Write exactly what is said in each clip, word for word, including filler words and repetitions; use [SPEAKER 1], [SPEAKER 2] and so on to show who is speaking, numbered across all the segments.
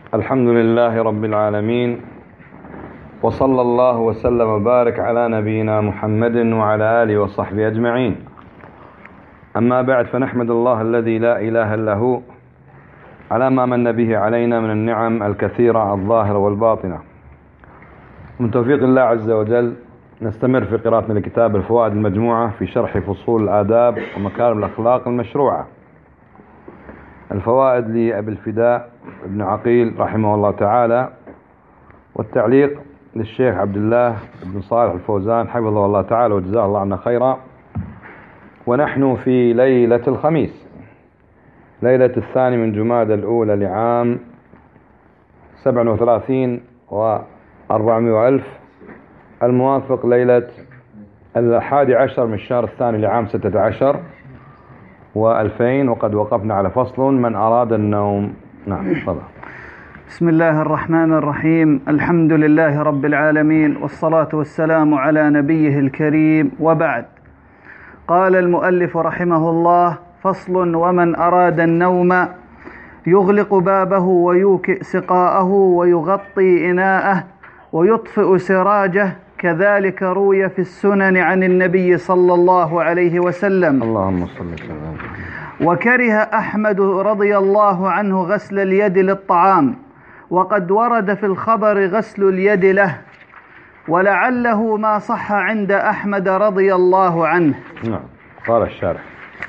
[SPEAKER 1] الحمد لله رب العالمين، وصلى الله وسلم وبارك على نبينا محمد وعلى آله وصحبه أجمعين. أما بعد، فنحمد الله الذي لا إله إلا هو على ما من به علينا من النعم الكثيرة الظاهرة والباطنة. من توفيق الله عز وجل نستمر في قراءتنا لكتاب الفوائد المجموعة في شرح فصول الآداب ومكارم الأخلاق المشروعة. الفوائد لأبي الفداء ابن عقيل رحمه الله تعالى، والتعليق للشيخ عبد الله بن صالح الفوزان حفظه الله تعالى وجزاه الله عنا خيرا. ونحن في ليلة الخميس، ليلة الثاني من جمادى الأولى لعام سبع وثلاثين وأربعمائة وألف، الموافق ليلة الحادي عشر من الشهر الثاني لعام ستة عشر وألفين. وقد وقفنا على فصل من أراد النوم. نعم، صلى.
[SPEAKER 2] بسم الله الرحمن الرحيم. الحمد لله رب العالمين، والصلاة والسلام على نبيه الكريم، وبعد. قال المؤلف رحمه الله: فصل: ومن أراد النوم يغلق بابه ويوكئ سقاءه ويغطي إناءه ويطفئ سراجه، كذلك روي في السنن عن النبي صلى الله عليه وسلم.
[SPEAKER 1] اللهم صل وسلم.
[SPEAKER 2] وكره أحمد رضي الله عنه غسل اليد للطعام، وقد ورد في الخبر غسل اليد له، ولعله ما صح عند أحمد رضي الله عنه.
[SPEAKER 1] نعم. قال الشارح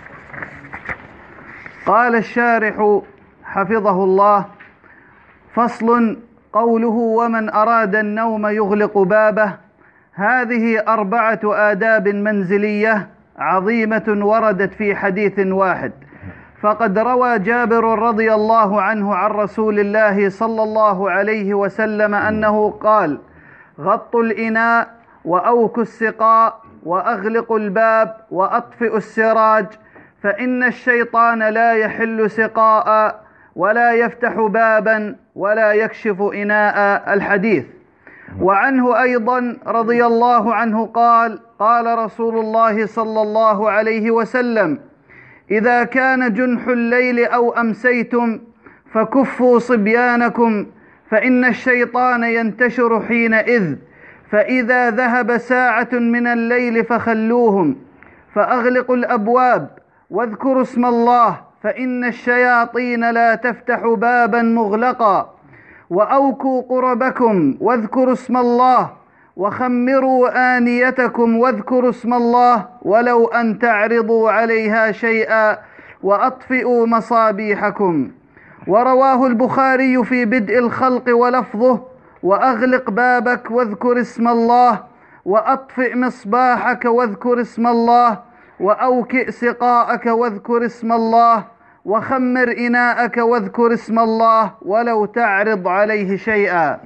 [SPEAKER 2] قال الشارح حفظه الله: فصل: قوله ومن أراد النوم يغلق بابه، هذه أربعة آداب منزلية عظيمة وردت في حديث واحد. فقد روى جابر رضي الله عنه عن رسول الله صلى الله عليه وسلم أنه قال: غطوا الإناء وأوكوا السقاء وأغلقوا الباب وأطفئوا السراج، فإن الشيطان لا يحل سقاء ولا يفتح بابا ولا يكشف إناء. الحديث. وعنه أيضا رضي الله عنه قال: قال رسول الله صلى الله عليه وسلم: إذا كان جنح الليل أو أمسيتم فكفوا صبيانكم، فإن الشيطان ينتشر حينئذ، فإذا ذهب ساعة من الليل فخلوهم، فأغلقوا الأبواب واذكروا اسم الله، فإن الشياطين لا تفتح بابا مغلقا، وأوكوا قربكم واذكروا اسم الله، وخمروا آنيتكم واذكروا اسم الله ولو أن تعرضوا عليها شيئا، وأطفئوا مصابيحكم. ورواه البخاري في بدء الخلق ولفظه: وأغلق بابك واذكر اسم الله، وأطفئ مصباحك واذكر اسم الله، وأوكئ سقاءك واذكر اسم الله، وخمر إناءك واذكر اسم الله ولو تعرض عليه شيئا.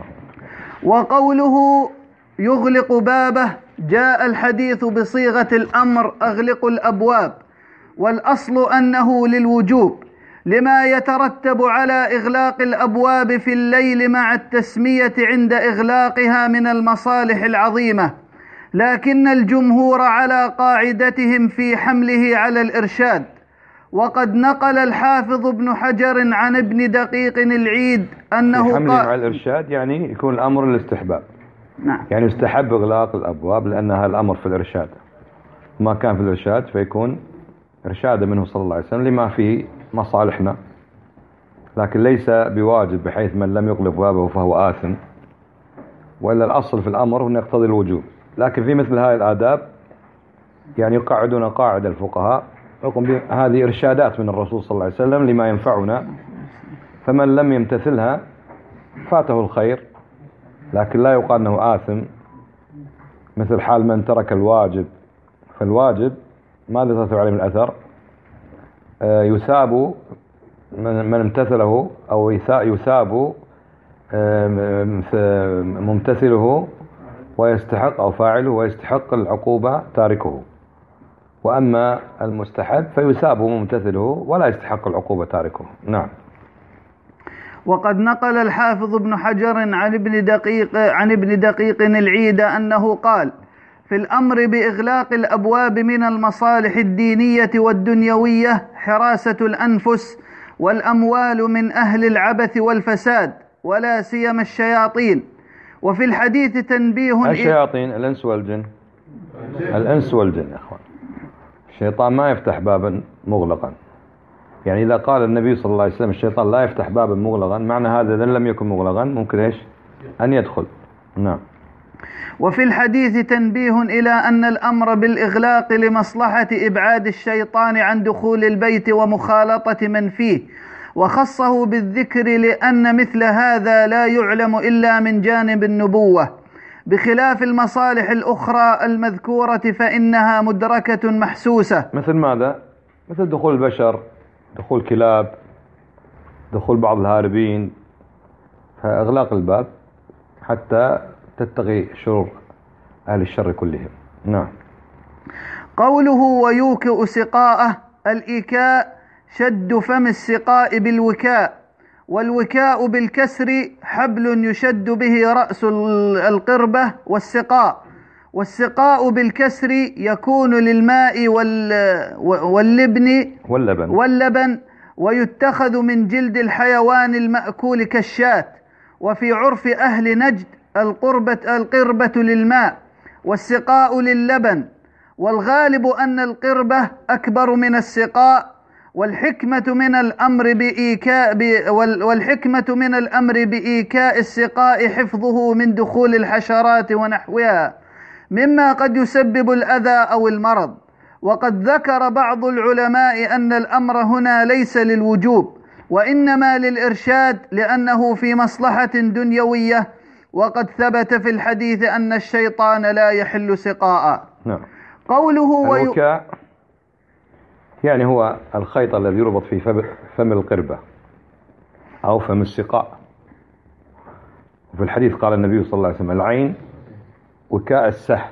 [SPEAKER 2] وقوله يغلق بابه جاء الحديث بصيغة الأمر: أغلقوا الأبواب، والأصل أنه للوجوب، لما يترتب على إغلاق الأبواب في الليل مع التسمية عند إغلاقها من المصالح العظيمة، لكن الجمهور على قاعدتهم في حمله على الإرشاد. وقد نقل الحافظ ابن حجر عن ابن دقيق العيد أنه
[SPEAKER 1] حمله على الإرشاد يعني يكون الأمر الاستحباب.
[SPEAKER 2] نعم.
[SPEAKER 1] يعني يستحب إغلاق الأبواب لأنها الأمر في الإرشاد، ما كان في الإرشاد فيكون إرشاد منه صلى الله عليه وسلم لما فيه مصالحنا، لكن ليس بواجب بحيث من لم يغلق بابه فهو آثم، وإلا الأصل في الأمر أنه يقتضي الوجوب. لكن في مثل هذه الآداب يعني يقعدون قاعدة الفقهاء يقوم هذه إرشادات من الرسول صلى الله عليه وسلم لما ينفعنا، فمن لم يمتثلها فاته الخير، لكن لا يقال أنه آثم. مثل حال من ترك الواجب، فالواجب ماذا ترتب عليه من الأثر؟ آه يثاب من امتثله، أو يثاب آه ممتثله ويستحق، أو فاعله ويستحق العقوبة تاركه. وأما المستحب فيثاب ممتثله ولا يستحق العقوبة تاركه. نعم.
[SPEAKER 2] وقد نقل الحافظ ابن حجر عن ابن دقيق عن ابن دقيق العيد أنه قال: في الأمر بإغلاق الأبواب من المصالح الدينية والدنيوية حراسة الأنفس والأموال من أهل العبث والفساد ولا سيما الشياطين. وفي الحديث تنبيه.
[SPEAKER 1] الشياطين الإنس والجن، الإنس والجن يا أخوان. الشيطان ما يفتح بابا مغلقا، يعني إذا قال النبي صلى الله عليه وسلم الشيطان لا يفتح بابا مغلقا، معنى هذا إذا لم يكن مغلقا ممكن إيش أن يدخل. نعم.
[SPEAKER 2] وفي الحديث تنبيه إلى أن الأمر بالإغلاق لمصلحة إبعاد الشيطان عن دخول البيت ومخالطة من فيه، وخصه بالذكر لأن مثل هذا لا يعلم إلا من جانب النبوة، بخلاف المصالح الأخرى المذكورة فإنها مدركة محسوسة.
[SPEAKER 1] مثل ماذا؟ مثل دخول البشر، دخول كلاب، دخول بعض الهاربين، فإغلاق الباب حتى تتقي شرور أهل الشر كلهم. نعم.
[SPEAKER 2] قوله ويوكئ سقاءه، الإيكاء شد فم السقاء بالوكاء، والوكاء بالكسر حبل يشد به رأس القربة والسقاء، والسقاء بالكسر يكون للماء واللبن
[SPEAKER 1] واللبن,
[SPEAKER 2] واللبن ويتخذ من جلد الحيوان المأكول كالشاة. وفي عرف أهل نجد القربة, القربة للماء والسقاء للبن، والغالب أن القربة أكبر من السقاء، والحكمة من الأمر بإيكاء والحكمة من الأمر بإيكاء السقاء حفظه من دخول الحشرات ونحوها مما قد يسبب الأذى أو المرض. وقد ذكر بعض العلماء أن الأمر هنا ليس للوجوب وإنما للإرشاد لأنه في مصلحة دنيوية، وقد ثبت في الحديث أن الشيطان لا يحل سقاء.
[SPEAKER 1] نعم.
[SPEAKER 2] قوله
[SPEAKER 1] الوكاء يعني هو الخيط الذي يربط في فم القربة أو فم السقاء. وفي الحديث قال النبي صلى الله عليه وسلم العين وكاء السه،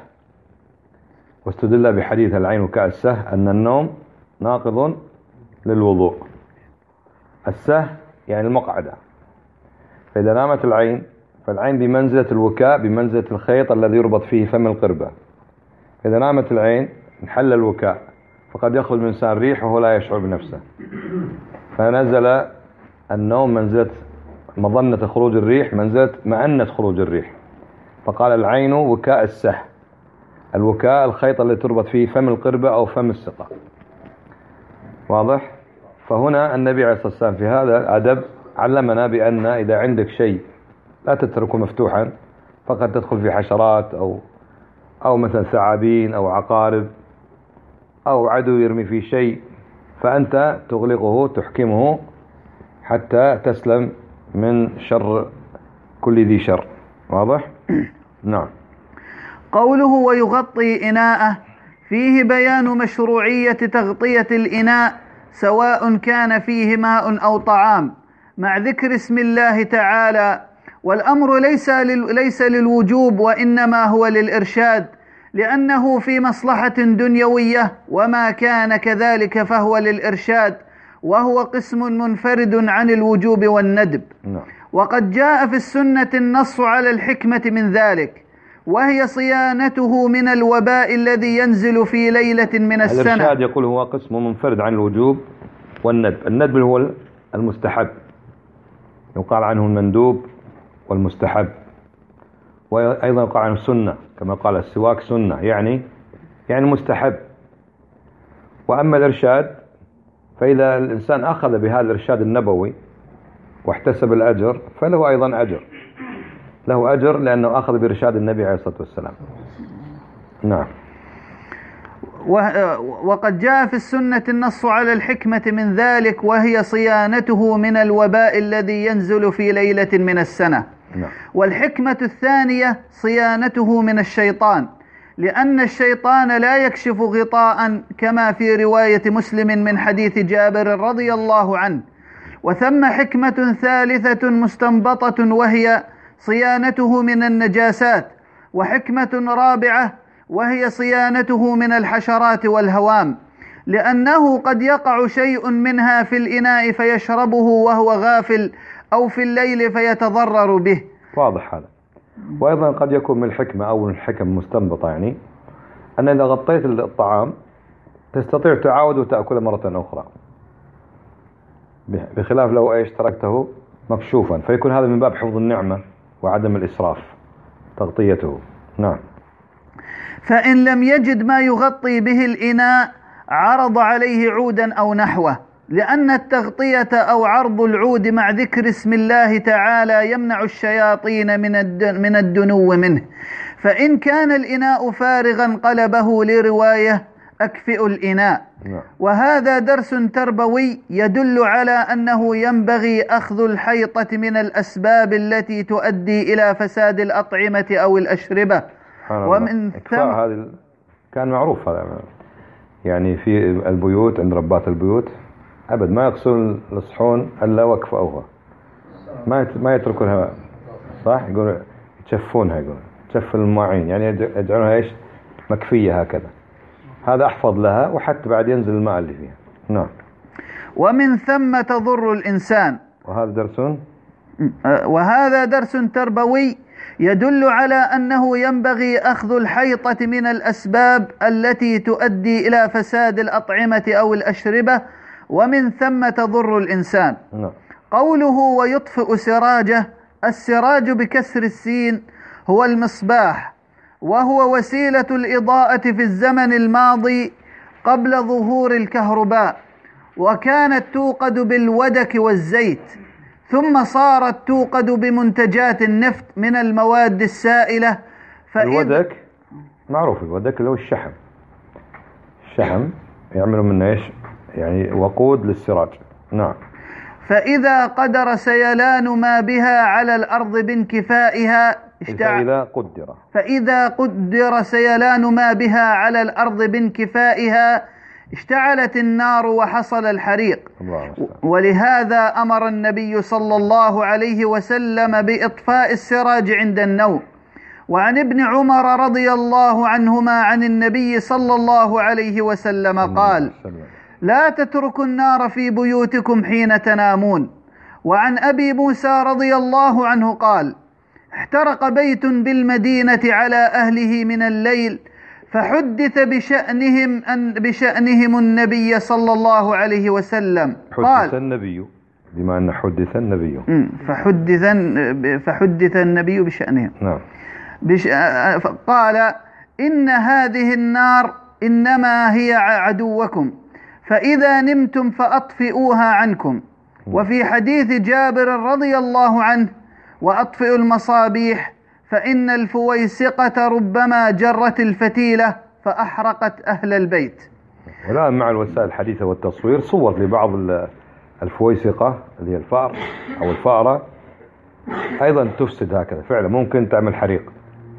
[SPEAKER 1] واستدل بحديث العين وكاء السه أن النوم ناقض للوضوء. السه يعني المقعدة، فإذا نامت العين فالعين بمنزلة الوكاء، بمنزلة الخيط الذي يربط فيه فم القربة. إذا نامت العين انحل الوكاء، فقد يخرج من الإنسان ريح وهو لا يشعر بنفسه، فنزل النوم منزلة مظنة خروج الريح، منزلة مأنة خروج الريح، فقال العين وكاء السه. الوكاء الخيط الذي تربط فيه فم القربة أو فم السقاء. واضح؟ فهنا النبي عليه الصلاة والسلام في هذا الأدب علمنا بأن إذا عندك شيء لا تتركه مفتوحا، فقد تدخل في حشرات أو أو مثلا ثعابين أو عقارب أو عدو يرمي فيه شيء، فأنت تغلقه تحكمه حتى تسلم من شر كل ذي شر. واضح؟ نعم.
[SPEAKER 2] قوله ويغطي إناءه فيه بيان مشروعية تغطية الإناء سواء كان فيه ماء أو طعام، مع ذكر اسم الله تعالى. والأمر ليس ليس للوجوب وإنما هو للإرشاد، لأنه في مصلحة دنيوية، وما كان كذلك فهو للإرشاد، وهو قسم منفرد عن الوجوب والندب. وقد جاء في السنة النص على الحكمة من ذلك، وهي صيانته من الوباء الذي ينزل في ليلة من السنة.
[SPEAKER 1] الإرشاد يقول هو قسم منفرد عن الوجوب والندب. الندب هو المستحب، يقال عنه المندوب والمستحب، وأيضا يقال عنه السنة، كما قال السواك سنة يعني يعني مستحب. وأما الإرشاد فإذا الإنسان أخذ بهذا الإرشاد النبوي واحتسب الأجر فله أيضا أجر، له أجر لأنه أخذ بإرشاد النبي عليه الصلاة والسلام. نعم.
[SPEAKER 2] وقد جاء في السنة النص على الحكمة من ذلك، وهي صيانته من الوباء الذي ينزل في ليلة من السنة.
[SPEAKER 1] نعم.
[SPEAKER 2] والحكمة الثانية صيانته من الشيطان، لأن الشيطان لا يكشف غطاء كما في رواية مسلم من حديث جابر رضي الله عنه. وثم حكمة ثالثة مستنبطة وهي صيانته من النجاسات، وحكمة رابعة وهي صيانته من الحشرات والهوام، لأنه قد يقع شيء منها في الإناء فيشربه وهو غافل، أو في الليل فيتضرر به.
[SPEAKER 1] واضح هذا. وأيضا قد يكون من الحكمة أو من الحكم مستنبطة يعني أن إذا غطيت الطعام تستطيع تعاود وتأكل مرة أخرى بخلاف لو ايش تركته مكشوفا، فيكون هذا من باب حفظ النعمة وعدم الإسراف، تغطيته. نعم.
[SPEAKER 2] فإن لم يجد ما يغطي به الإناء عرض عليه عودا أو نحوه، لأن التغطية أو عرض العود مع ذكر اسم الله تعالى يمنع الشياطين من الدنو منه. فإن كان الإناء فارغا قلبه لرواية أكفئ الإناء. وهذا درس تربوي يدل على أنه ينبغي أخذ الحيطة من الأسباب التي تؤدي إلى فساد الأطعمة أو الأشربة.
[SPEAKER 1] ومن ثم هذا كان معروف هذا يعني في البيوت عند ربات البيوت أبد ما يغسلون الصحون إلا وكفأوها، ما ما يتركونها، صح؟ يقول يتشفونها، يقول تشف الماعين، يعني يجعلونها إيش مكفية هكذا. هذا أحفظ لها وحتى بعد ينزل الماء اللي فيها. نعم.
[SPEAKER 2] ومن ثم تضر الإنسان.
[SPEAKER 1] وهذا درس
[SPEAKER 2] وهذا درس تربوي يدل على أنه ينبغي أخذ الحيطة من الأسباب التي تؤدي إلى فساد الأطعمة أو الأشربة، ومن ثم تضر الإنسان.
[SPEAKER 1] نعم.
[SPEAKER 2] قوله ويطفئ سراجه، السراج بكسر السين هو المصباح، وهو وسيلة الإضاءة في الزمن الماضي قبل ظهور الكهرباء، وكانت توقد بالودك والزيت، ثم صارت توقد بمنتجات النفط من المواد السائلة.
[SPEAKER 1] الودك معروف، الودك اللي هو الشحم، الشحم يعملوا منه ايش؟ يعني وقود للسراج. نعم.
[SPEAKER 2] فإذا قدر سيلان ما بها على الأرض بانكفائها اشتع...
[SPEAKER 1] فإذا قدر
[SPEAKER 2] فإذا قدر سيلان ما بها على الأرض بانكفائها اشتعلت النار وحصل الحريق. ولهذا أمر النبي صلى الله عليه وسلم بإطفاء السراج عند النوم. وعن ابن عمر رضي الله عنهما عن النبي صلى الله عليه وسلم قال: لا تتركوا النار في بيوتكم حين تنامون. وعن أبي موسى رضي الله عنه قال: احترق بيت بالمدينة على أهله من الليل، فحدث بشأنهم أن بشأنهم النبي صلى الله عليه وسلم.
[SPEAKER 1] حدث النبي بما أن حدث النبي
[SPEAKER 2] فحدث فحدث النبي بشأنهم.
[SPEAKER 1] نعم.
[SPEAKER 2] بش... قال: إن هذه النار إنما هي عدوكم، فإذا نمتم فأطفئوها عنكم. وفي حديث جابر رضي الله عنه: وأطفئوا المصابيح فإن الفويسقة ربما جرت الفتيلة فأحرقت أهل البيت.
[SPEAKER 1] والآن مع الوسائل الحديثة والتصوير صور لبعض الفويسقة اللي هي الفأر أو الفأرة أيضا تفسد هكذا، فعلا ممكن تعمل حريق،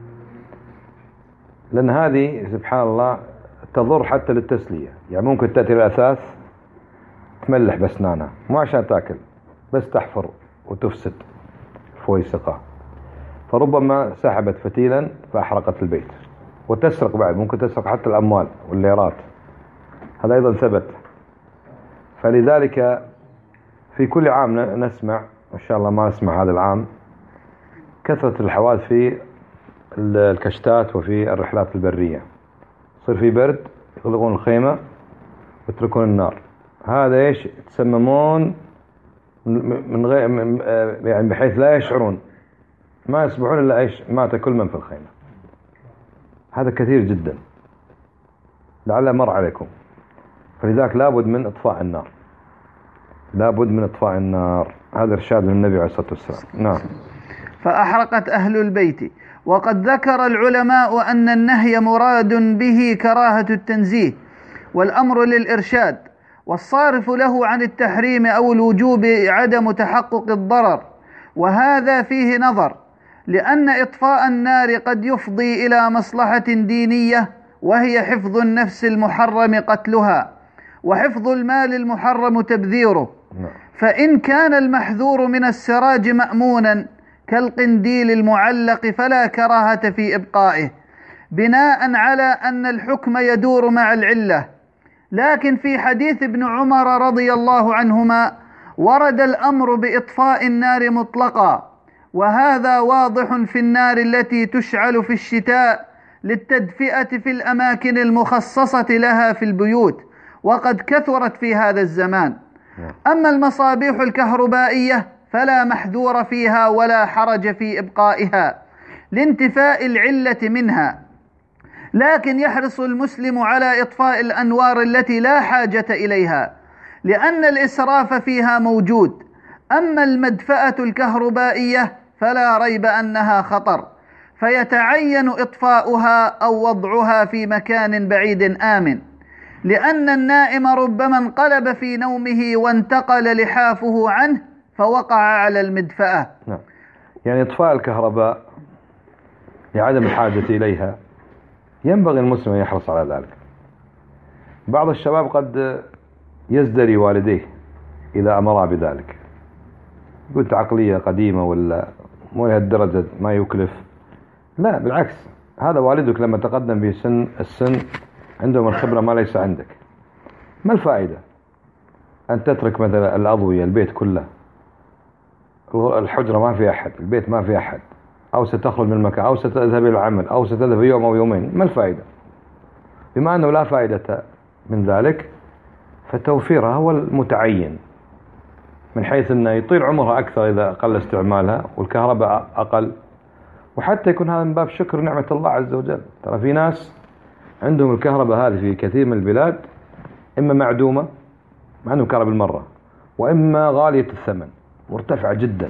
[SPEAKER 1] لأن هذه سبحان الله تضر حتى للتسلية. يعني ممكن تأتي الأثاث تملح بأسنانها مو عشان تأكل، بس تحفر وتفسد فويسقة، فربما سحبت فتيلا فأحرقت البيت. وتسرق بعد، ممكن تسرق حتى الأموال والليرات، هذا أيضا ثبت. فلذلك في كل عام نسمع، إن شاء الله ما نسمع هذا العام، كثرة الحوادث في الكشتات وفي الرحلات البرية. يصير في برد يغلقون الخيمة ويتركون النار. هذا ايش؟ يتسممون من غير يعني بحيث لا يشعرون، ما يصبحون الا ايش؟ مات كل من في الخيمة. هذا كثير جدا، لعل مر عليكم. فلذلك لابد من اطفاء النار، لابد من اطفاء النار. هذا ارشاد من النبي عليه الصلاة والسلام. نعم.
[SPEAKER 2] فأحرقت أهل البيت. وقد ذكر العلماء أن النهي مراد به كراهة التنزيه، والأمر للإرشاد، والصارف له عن التحريم أو الوجوب عدم تحقق الضرر. وهذا فيه نظر، لأن إطفاء النار قد يفضي إلى مصلحة دينية، وهي حفظ النفس المحرم قتلها، وحفظ المال المحرم تبذيره. فإن كان المحذور من السراج مأمونا كالقنديل المعلق فلا كراهة في إبقائه، بناء على أن الحكم يدور مع العلة. لكن في حديث ابن عمر رضي الله عنهما ورد الأمر بإطفاء النار مطلقا، وهذا واضح في النار التي تشعل في الشتاء للتدفئة في الأماكن المخصصة لها في البيوت، وقد كثرت في هذا الزمان. أما المصابيح الكهربائية فلا محذور فيها ولا حرج في إبقائها لانتفاء العلة منها، لكن يحرص المسلم على إطفاء الأنوار التي لا حاجة إليها لأن الإسراف فيها موجود. أما المدفأة الكهربائية فلا ريب أنها خطر، فيتعين إطفاؤها أو وضعها في مكان بعيد آمن، لأن النائم ربما انقلب في نومه وانتقل لحافه عنه فوقع على المدفأة.
[SPEAKER 1] نعم. يعني إطفاء الكهرباء لعدم الحاجة إليها ينبغي المسلم أن يحرص على ذلك. بعض الشباب قد يزدري والديه إذا أمرا بذلك، قلت عقلية قديمة ولا مو لهالدرجة ما يكلف. لا بالعكس، هذا والدك لما تقدم به سن السن عندهم الخبرة ما ليس عندك. ما الفائدة أن تترك مثلا الأضوية البيت كله، الحجرة ما في أحد، البيت ما في أحد، أو ستخرج من المكان أو ستذهب إلى العمل أو ستذهب يوم أو يومين؟ ما الفائدة؟ بما أنه لا فائدة من ذلك فتوفيرها هو المتعين، من حيث أنه يطيل عمرها أكثر إذا قل استعمالها والكهرباء أقل، وحتى يكون هذا من باب شكر نعمة الله عز وجل. ترى في ناس عندهم الكهرباء هذه في كثير من البلاد إما معدومة مع أنه كهرباء بالمرة، وإما غالية الثمن مرتفعة جدا.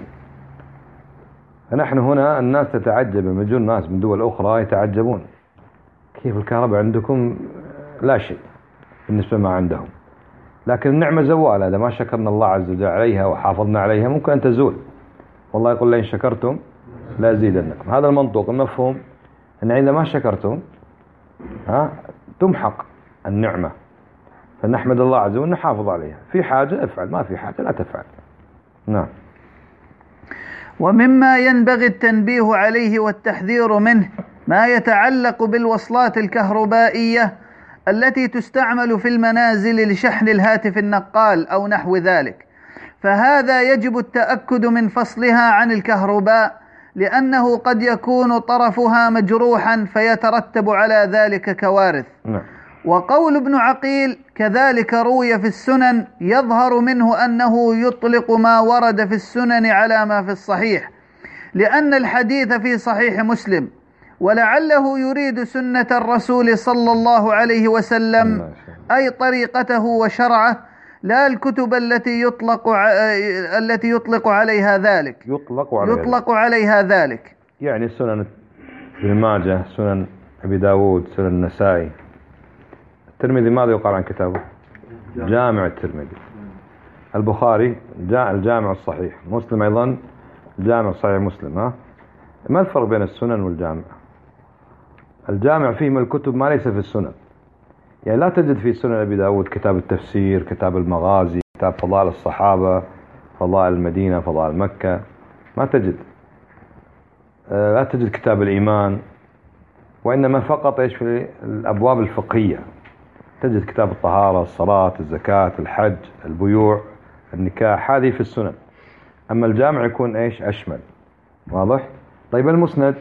[SPEAKER 1] فنحن هنا الناس تتعجب، لما يجون ناس من دول أخرى يتعجبون كيف الكهرباء عندكم لا شيء بالنسبة ما عندهم. لكن النعمة زوال، إذا ما شكرنا الله عز وجل عليها وحافظنا عليها ممكن أن تزول. والله يقول لئن شكرتم لا أزيدنكم. هذا المنطوق المفهوم أن إذا ما شكرتم ها تمحق النعمة، فنحمد الله عز وجل ونحافظ عليها. في حاجة افعل، ما في حاجة لا تفعل. نعم.
[SPEAKER 2] ومما ينبغي التنبيه عليه والتحذير منه ما يتعلق بالوصلات الكهربائية التي تستعمل في المنازل لشحن الهاتف النقال أو نحو ذلك، فهذا يجب التأكد من فصلها عن الكهرباء، لأنه قد يكون طرفها مجروحا فيترتب على ذلك كوارث.
[SPEAKER 1] نعم.
[SPEAKER 2] وقول ابن عقيل كذلك روي في السنن يظهر منه أنه يطلق ما ورد في السنن على ما في الصحيح، لأن الحديث في صحيح مسلم، ولعله يريد سنة الرسول صلى الله عليه وسلم أي طريقته وشرعه، لا الكتب التي يطلق التي يطلق عليها ذلك
[SPEAKER 1] يطلق عليها,
[SPEAKER 2] يطلق عليها ذلك
[SPEAKER 1] يعني سنن ابن ماجه، سنن أبي داود، سنن النسائي. الترمذي ماذا يقال عن كتابه؟ جامع الترمذي. البخاري جاء الجامع الصحيح. مسلم أيضا جامع صحيح مسلم. ها ما الفرق بين السنن والجامع؟ الجامع فيه من الكتب ما ليس في السنن، يعني لا تجد في سنن أبي داود كتاب التفسير، كتاب المغازي، كتاب فضائل الصحابة، فضائل المدينة، فضائل مكة، ما تجد. لا تجد كتاب الإيمان، وإنما فقط إيش في الأبواب الفقهية تجد كتاب الطهارة، الصلاة، الزكاة، الحج، البيوع، النكاح، هذه في السنن. أما الجامع يكون إيش أشمل. واضح؟ طيب المسند،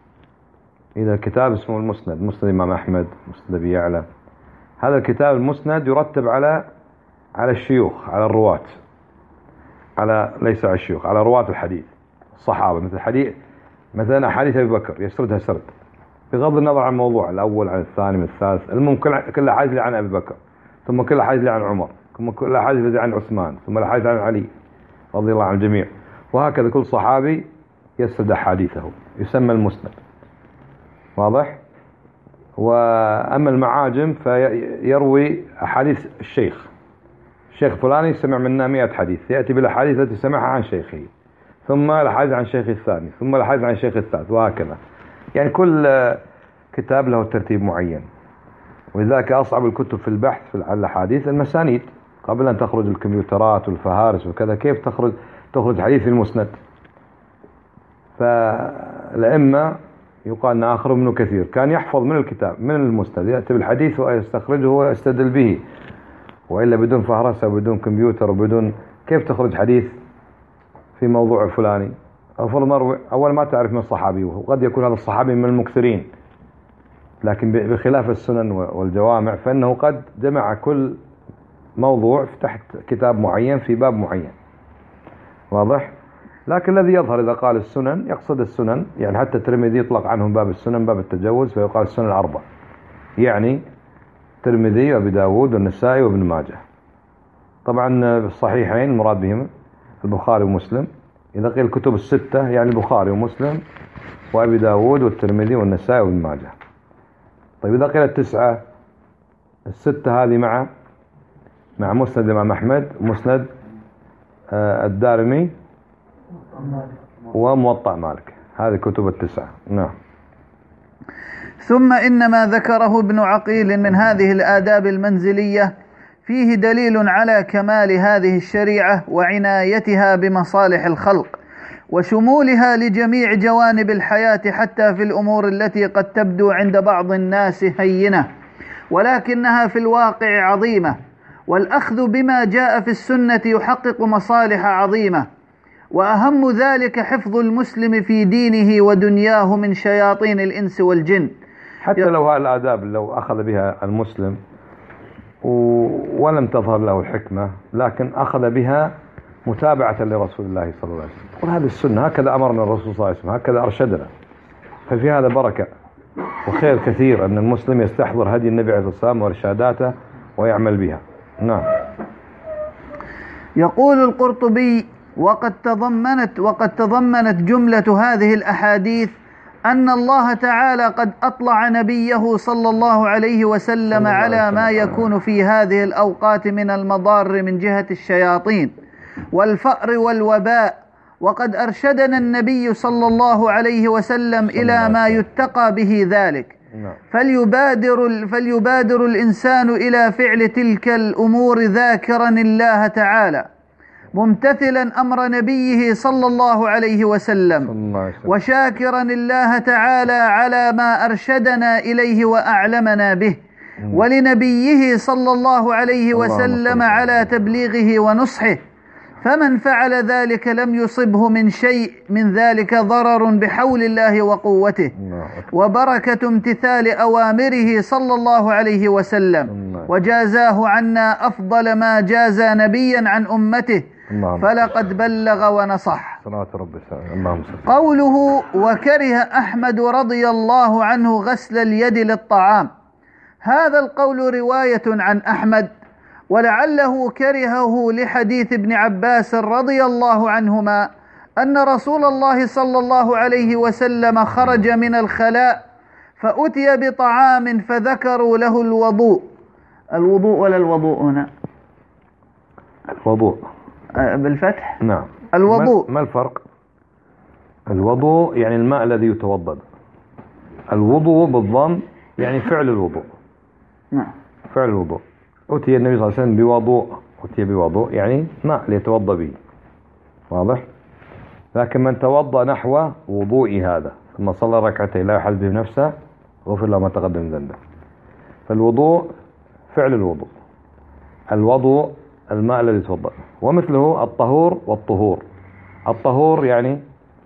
[SPEAKER 1] إذا الكتاب اسمه المسند، مسند الإمام أحمد، مسند أبي يعلى، هذا الكتاب المسند يرتب على على الشيوخ، على الرواة، على ليس على الشيوخ، على رواة الحديث الصحابة. مثل حديث مثلا حديث أبي بكر يسردها سرد بغض النظر عن الموضوع، الأول عن الثاني من الثالث، المهم كل الحديث اللي عن أبي بكر، ثم كل الحديث اللي عن عمر، ثم كل الحديث اللي عن عثمان، ثم الحديث عن علي رضي الله عن الجميع، وهكذا كل صحابي يسرد حديثه، يسمى المسند. واضح؟ وأما المعاجم فيروي أحاديث الشيخ، الشيخ فلاني سمع منا مئة حديث، يأتي بالأحاديث التي سمعها عن شيخه، ثم الحديث عن شيخ الثاني، ثم الحديث عن شيخ الثالث، وهكذا. يعني كل كتاب له ترتيب معين. ولذلك أصعب الكتب في البحث في الأحاديث المسانيد، قبل أن تخرج الكمبيوترات والفهارس وكذا، كيف تخرج تخرج حديث في المسند. فالأئمة يقال أن آخر ابن كثير كان يحفظ من الكتاب من المسند، يأتي بالحديث ويستخرجه ويستدل به، وإلا بدون فهرسة وبدون كمبيوتر وبدون كيف تخرج حديث في موضوع فلاني. أفضل مروي أول ما تعرف من الصحابي، وقد يكون هذا الصحابي من المكثرين، لكن بخلاف السنن والجوامع فإنه قد جمع كل موضوع تحت كتاب معين في باب معين، واضح؟ لكن الذي يظهر إذا قال السنن يقصد السنن، يعني حتى الترمذي يطلق عنهم باب السنن باب التجوز فيقال السنن الأربع، يعني الترمذي وأبي داود والنسائي وابن ماجه. طبعا الصحيحين المراد بهم البخاري ومسلم، إذا قيل الكتب الستة يعني البخاري ومسلم وأبي داود والترمذي والنسائي وابن ماجه. طيب إذا قيل التسعة، الستة هذه مع مع مسند الإمام أحمد ومسند آه الدارمي وموطأ مالك، هذه كتب التسعة. نعم.
[SPEAKER 2] ثم إن ما ذكره ابن عقيل من هذه الآداب المنزلية فيه دليل على كمال هذه الشريعة وعنايتها بمصالح الخلق وشمولها لجميع جوانب الحياة، حتى في الأمور التي قد تبدو عند بعض الناس هينة ولكنها في الواقع عظيمة. والأخذ بما جاء في السنة يحقق مصالح عظيمة، وأهم ذلك حفظ المسلم في دينه ودنياه من شياطين الإنس والجن.
[SPEAKER 1] حتى لو هذه الآداب لو أخذ بها المسلم ولم تظهر له الحكمة، لكن أخذ بها متابعة لرسول الله صلى الله عليه وسلم، قل هذه السنة هكذا أمرنا الرسول صلى الله عليه وسلم، هكذا أرشدنا، ففي هذا بركة وخير كثير أن المسلم يستحضر هدي النبي عليه الصلاة والسلام وإرشاداته ويعمل بها. نعم.
[SPEAKER 2] يقول القرطبي: وقد تضمنت وقد تضمنت جملة هذه الأحاديث أن الله تعالى قد أطلع نبيه صلى الله عليه وسلم على ما يكون في هذه الأوقات من المضار من جهة الشياطين والفأر والوباء، وقد أرشدنا النبي صلى الله عليه وسلم إلى ما يتقى به ذلك، فليبادر, فليبادر الإنسان إلى فعل تلك الأمور ذاكرا الله تعالى ممتثلا أمر نبيه صلى الله عليه وسلم وشاكرا الله تعالى على ما أرشدنا إليه وأعلمنا به، ولنبيه صلى الله عليه وسلم على تبليغه ونصحه، فمن فعل ذلك لم يصبه من شيء من ذلك ضرر بحول الله وقوته وبركة امتثال أوامره صلى الله عليه وسلم، وجازاه عنا أفضل ما جازى نبيا عن أمته، فلقد بلغ ونصح. قوله: وكره أحمد رضي الله عنه غسل اليد للطعام، هذا القول رواية عن أحمد، ولعله كرهه لحديث ابن عباس رضي الله عنهما أن رسول الله صلى الله عليه وسلم خرج من الخلاء فأتي بطعام فذكروا له الوضوء. الوضوء ولا الوضوء هنا؟
[SPEAKER 1] الوضوء
[SPEAKER 2] بالفتح.
[SPEAKER 1] نعم.
[SPEAKER 2] الوضوء
[SPEAKER 1] ما الفرق؟ الوضوء يعني الماء الذي يتوضأ، الوضوء بالضم يعني فعل الوضوء.
[SPEAKER 2] نعم.
[SPEAKER 1] فعل الوضوء. أتي النبي صلى الله عليه وسلم بوضوء، أتي بوضوء يعني ماء ليتوضأ به، واضح؟ لكن من توضأ نحو وضوء هذا ثم صلى ركعتين لا يحدث به نفسه غفر له ما تقدم من ذنبه. فالوضوء فعل الوضوء، الوضوء الماء الذي يتوضأ، ومثله الطهور والطهور. الطهور يعني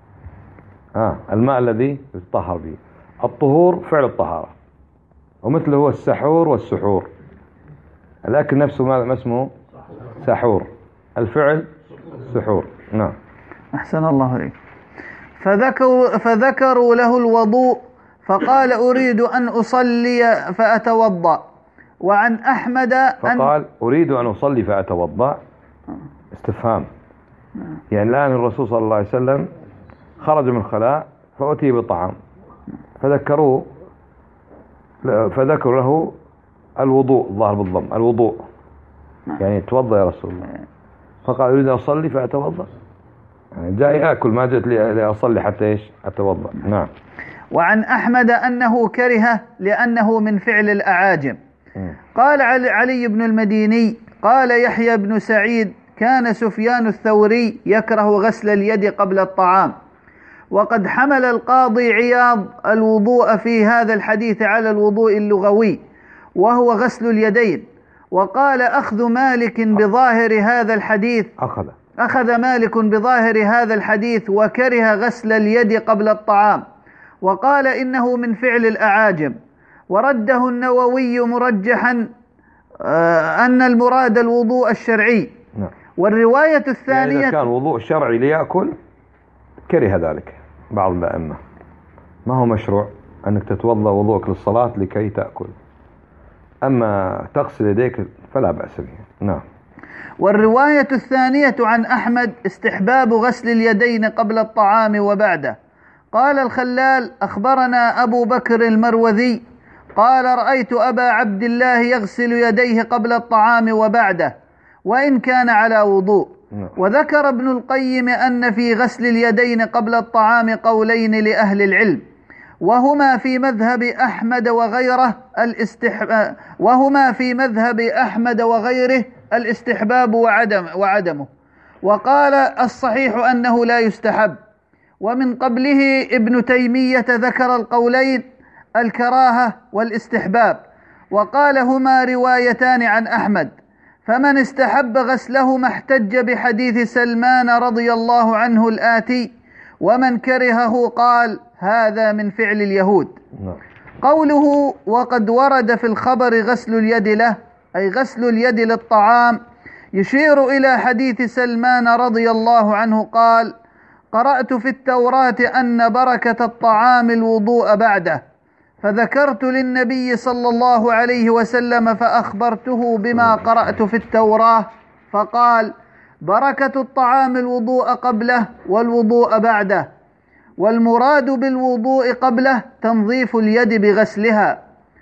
[SPEAKER 1] آه الماء الذي يتطهر به، الطهور فعل الطهارة، ومثله هو السحور والسحور، الأكل نفسه ما اسمه سحور، الفعل سحور. نعم.
[SPEAKER 2] أحسن الله عليك. فذكروا, فذكروا له الوضوء فقال: أريد أن أصلي فأتوضأ. وعن أحمد أن
[SPEAKER 1] فقال: أريد أن أصلي فأتوضأ، استفهام، يعني الآن الرسول صلى الله عليه وسلم خرج من الخلاء فأتي بطعام فذكروه فذكروا له الوضوء، الظاهر بالضم الوضوء يعني توضأ يا رسول الله، فقال: أريد أن أصلي فأتوضأ، يعني جاي أكل ما جئت لأصلي حتى إيش أتوضأ. نعم.
[SPEAKER 2] وعن أحمد أنه كره لأنه من فعل الأعاجم. قال علي بن المديني: قال يحيى بن سعيد: كان سفيان الثوري يكره غسل اليد قبل الطعام. وقد حمل القاضي عياض الوضوء في هذا الحديث على الوضوء اللغوي وهو غسل اليدين، وقال: أخذ مالك بظاهر هذا الحديث
[SPEAKER 1] أخذ
[SPEAKER 2] أخذ مالك بظاهر هذا الحديث وكره غسل اليد قبل الطعام، وقال إنه من فعل الأعاجم. ورده النووي مرجحا أن المراد الوضوء الشرعي.
[SPEAKER 1] نعم.
[SPEAKER 2] والرواية الثانية
[SPEAKER 1] يعني إذا كان وضوء شرعي ليأكل كره ذلك بعض الأئمة، ما هو مشروع أنك تتوضأ وضوءك للصلاة لكي تأكل، أما تغسل يديك فلا بأس به. نعم.
[SPEAKER 2] والرواية الثانية عن أحمد استحباب غسل اليدين قبل الطعام وبعده. قال الخلال أخبرنا أبو بكر المروذي قال رأيت أبا عبد الله يغسل يديه قبل الطعام وبعده وإن كان على وضوء. وذكر ابن القيم أن في غسل اليدين قبل الطعام قولين لأهل العلم، وهما في مذهب أحمد وغيره الاستحباب وهما في مذهب أحمد وغيره الاستحباب وعدم وعدمه، وقال الصحيح أنه لا يستحب. ومن قبله ابن تيمية ذكر القولين الكراهة والاستحباب، وقال هما روايتان عن أحمد، فمن استحب غسلهما احتج بحديث سلمان رضي الله عنه الآتي، ومن كرهه قال هذا من فعل اليهود. قوله وقد ورد في الخبر غسل اليد له، أي غسل اليد للطعام، يشير إلى حديث سلمان رضي الله عنه قال قرأت في التوراة أن بركة الطعام الوضوء بعده، فذكرت للنبي صلى الله عليه وسلم فأخبرته بما قرأت في التوراة، فقال بركة الطعام الوضوء قبله والوضوء بعده، والمراد بالوضوء قبله تنظيف اليد بغسلها.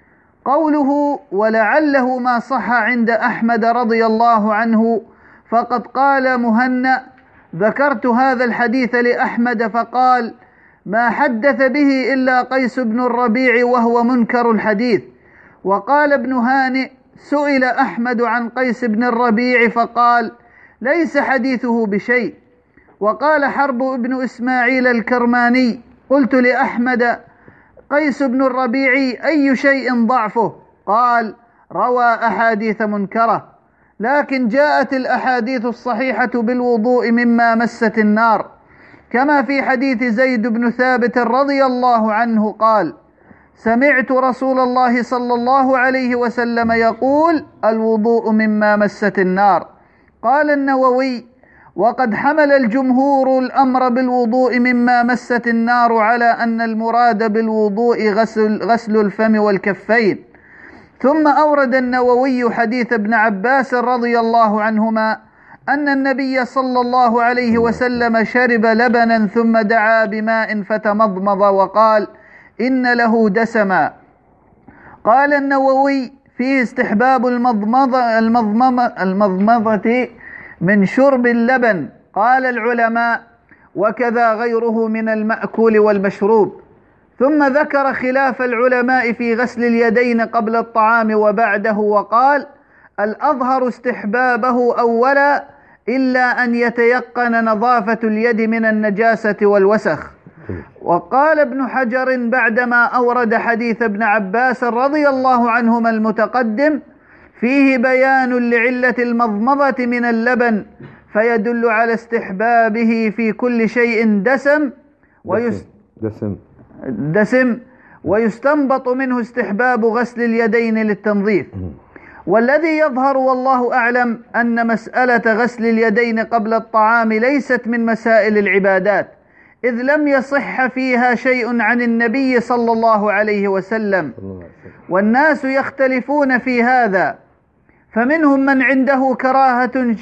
[SPEAKER 2] قوله ولعله ما صح عند أحمد رضي الله عنه، فقد قال مهنأ ذكرت هذا الحديث لأحمد فقال ما حدث به إلا قيس بن الربيع وهو منكر الحديث. وقال ابن هانئ سئل أحمد عن قيس بن الربيع فقال ليس حديثه بشيء. وقال حرب ابن إسماعيل الكرماني قلت لأحمد قيس بن الربيع أي شيء ضعفه؟ قال روى أحاديث منكرة، لكن جاءت الأحاديث الصحيحة بالوضوء مما مست النار، كما في حديث زيد بن ثابت رضي الله عنه قال سمعت رسول الله صلى الله عليه وسلم يقول الوضوء مما مست النار. قال النووي وقد حمل الجمهور الأمر بالوضوء مما مست النار على أن المراد بالوضوء غسل, غسل الفم والكفين. ثم أورد النووي حديث ابن عباس رضي الله عنهما أن النبي صلى الله عليه وسلم شرب لبنا ثم دعا بماء فتمضمض وقال إن له دسما. قال النووي فيه استحباب المضمضة, المضمضة, المضمضة من شرب اللبن. قال العلماء وكذا غيره من المأكول والمشروب. ثم ذكر خلاف العلماء في غسل اليدين قبل الطعام وبعده، وقال الأظهر استحبابه أولا إلا أن يتيقن نظافة اليد من النجاسة والوسخ. وقال ابن حجر بعدما أورد حديث ابن عباس رضي الله عنهما المتقدم فيه بيان لعلة المضمضة من اللبن، فيدل على استحبابه في كل شيء دسم ويست...
[SPEAKER 1] دسم.
[SPEAKER 2] دسم ويستنبط منه استحباب غسل اليدين للتنظيف. والذي يظهر والله أعلم أن مسألة غسل اليدين قبل الطعام ليست من مسائل العبادات، إذ لم يصح فيها شيء عن النبي صلى الله عليه وسلم، والناس يختلفون في هذا، فمنهم من عنده كراهة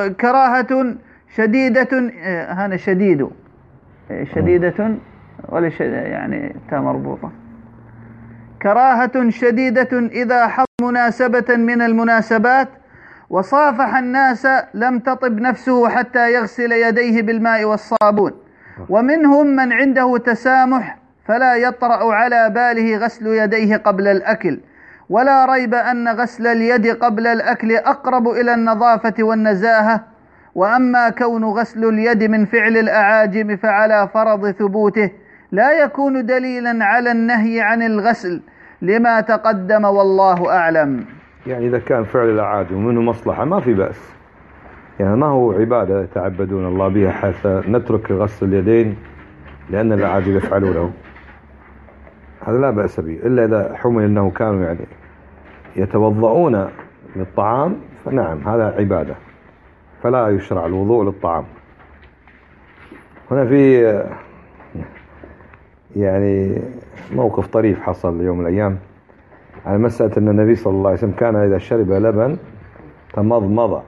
[SPEAKER 2] كراهة شديدة هنا شديد شديدة ولا يعني تا مربوطة كراهة شديدة إذا حضر مناسبة من المناسبات وصافح الناس لم تطب نفسه حتى يغسل يديه بالماء والصابون. ومنهم من عنده تسامح فلا يطرأ على باله غسل يديه قبل الأكل، ولا ريب أن غسل اليد قبل الأكل أقرب إلى النظافة والنزاهة. وأما كون غسل اليد من فعل الأعاجم فعلى فرض ثبوته لا يكون دليلا على النهي عن الغسل لما تقدم والله أعلم.
[SPEAKER 1] يعني إذا كان فعل الأعاجم ومنه مصلحة ما في بأس، يعني ما هو عبادة يتعبدون الله بها حتى نترك غسل اليدين لأن الأعاجم يفعلونه، هذا لا بأس به، إلا إذا حمل أنه كانوا يعني يتوضؤون للطعام فنعم هذا عبادة، فلا يشرع الوضوء للطعام. هنا في يعني موقف طريف حصل يوم من الأيام على مسألة أن النبي صلى الله عليه وسلم كان إذا شرب لبن تمضمض.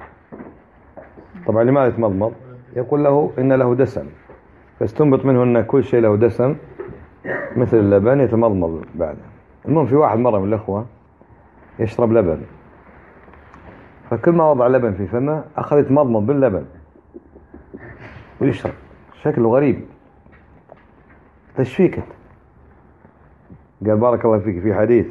[SPEAKER 1] طبعا لماذا يتمضمض؟ يقول له إن له دسم، فاستنبط منه أن كل شيء له دسم مثل اللبن يتمضمض بعد. المهم في واحد مرة من الأخوة يشرب لبن، فكل ما وضع لبن في فمه أخذ يتمضمض باللبن ويشرب، شكله غريب. تشفيكت قال بارك الله فيك في حديث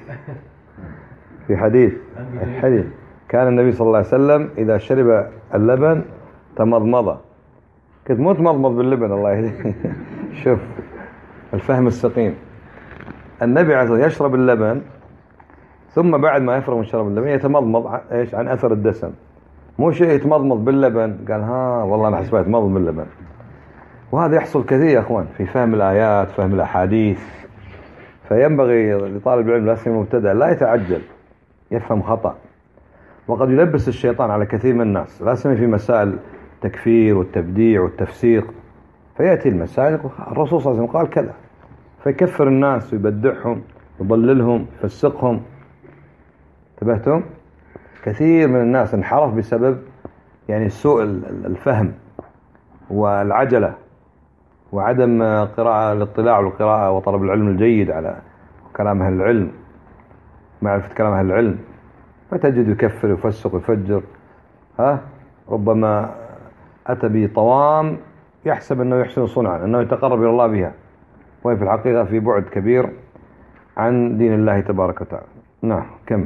[SPEAKER 1] في حديث الحديث كان النبي صلى الله عليه وسلم إذا شرب اللبن تمضمض. كنت مو تمضمض باللبن الله يهديك. شوف الفهم السقيم. النبي عليه الصلاة والسلام يشرب اللبن ثم بعد ما يفرغ من شرب اللبن يتمضمض ايش عن أثر الدسم، مو شيء يتمضمض باللبن قال ها والله أنا حسبت يتمضمض باللبن. وهذا يحصل كثير يا أخوان في فهم الآيات فهم الأحاديث. فينبغي لطالب العلم لا سيما مبتدئ لا يتعجل، يفهم خطأ، وقد يلبس الشيطان على كثير من الناس لا سيما في مسائل التكفير والتبديع والتفسيق. فيأتي المسائل الرسول صلى الله عليه وسلم قال كذا، فيكفر الناس ويبدعهم يضللهم يفسقهم. انتبهتم؟ كثير من الناس انحرف بسبب يعني سوء الفهم والعجلة وعدم قراءة الاطلاع والقراءة وطلب العلم الجيد على كلام أهل العلم، معرفة كلام أهل العلم. فتجد يكفر ويفسق ويفجر. ها ربما أتى بطوام يحسب أنه يحسن صنعا، أنه يتقرب إلى الله بها، وهي في الحقيقة في بعد كبير عن دين الله تبارك وتعالى. نعم كم.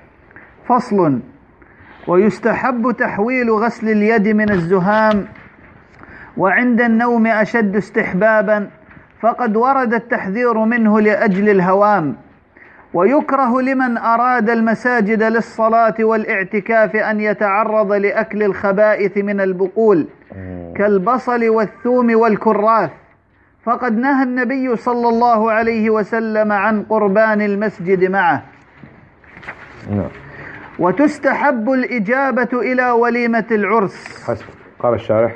[SPEAKER 2] فصل. ويستحب تحويل غسل اليد من الزهام، وعند النوم أشد استحبابا، فقد ورد التحذير منه لأجل الهوام. ويكره لمن أراد المساجد للصلاة والاعتكاف أن يتعرض لأكل الخبائث من البقول كالبصل والثوم والكراث، فقد نهى النبي صلى الله عليه وسلم عن قربان المسجد معه. وتستحب الإجابة إلى وليمة العرس.
[SPEAKER 1] حسب. قال الشارح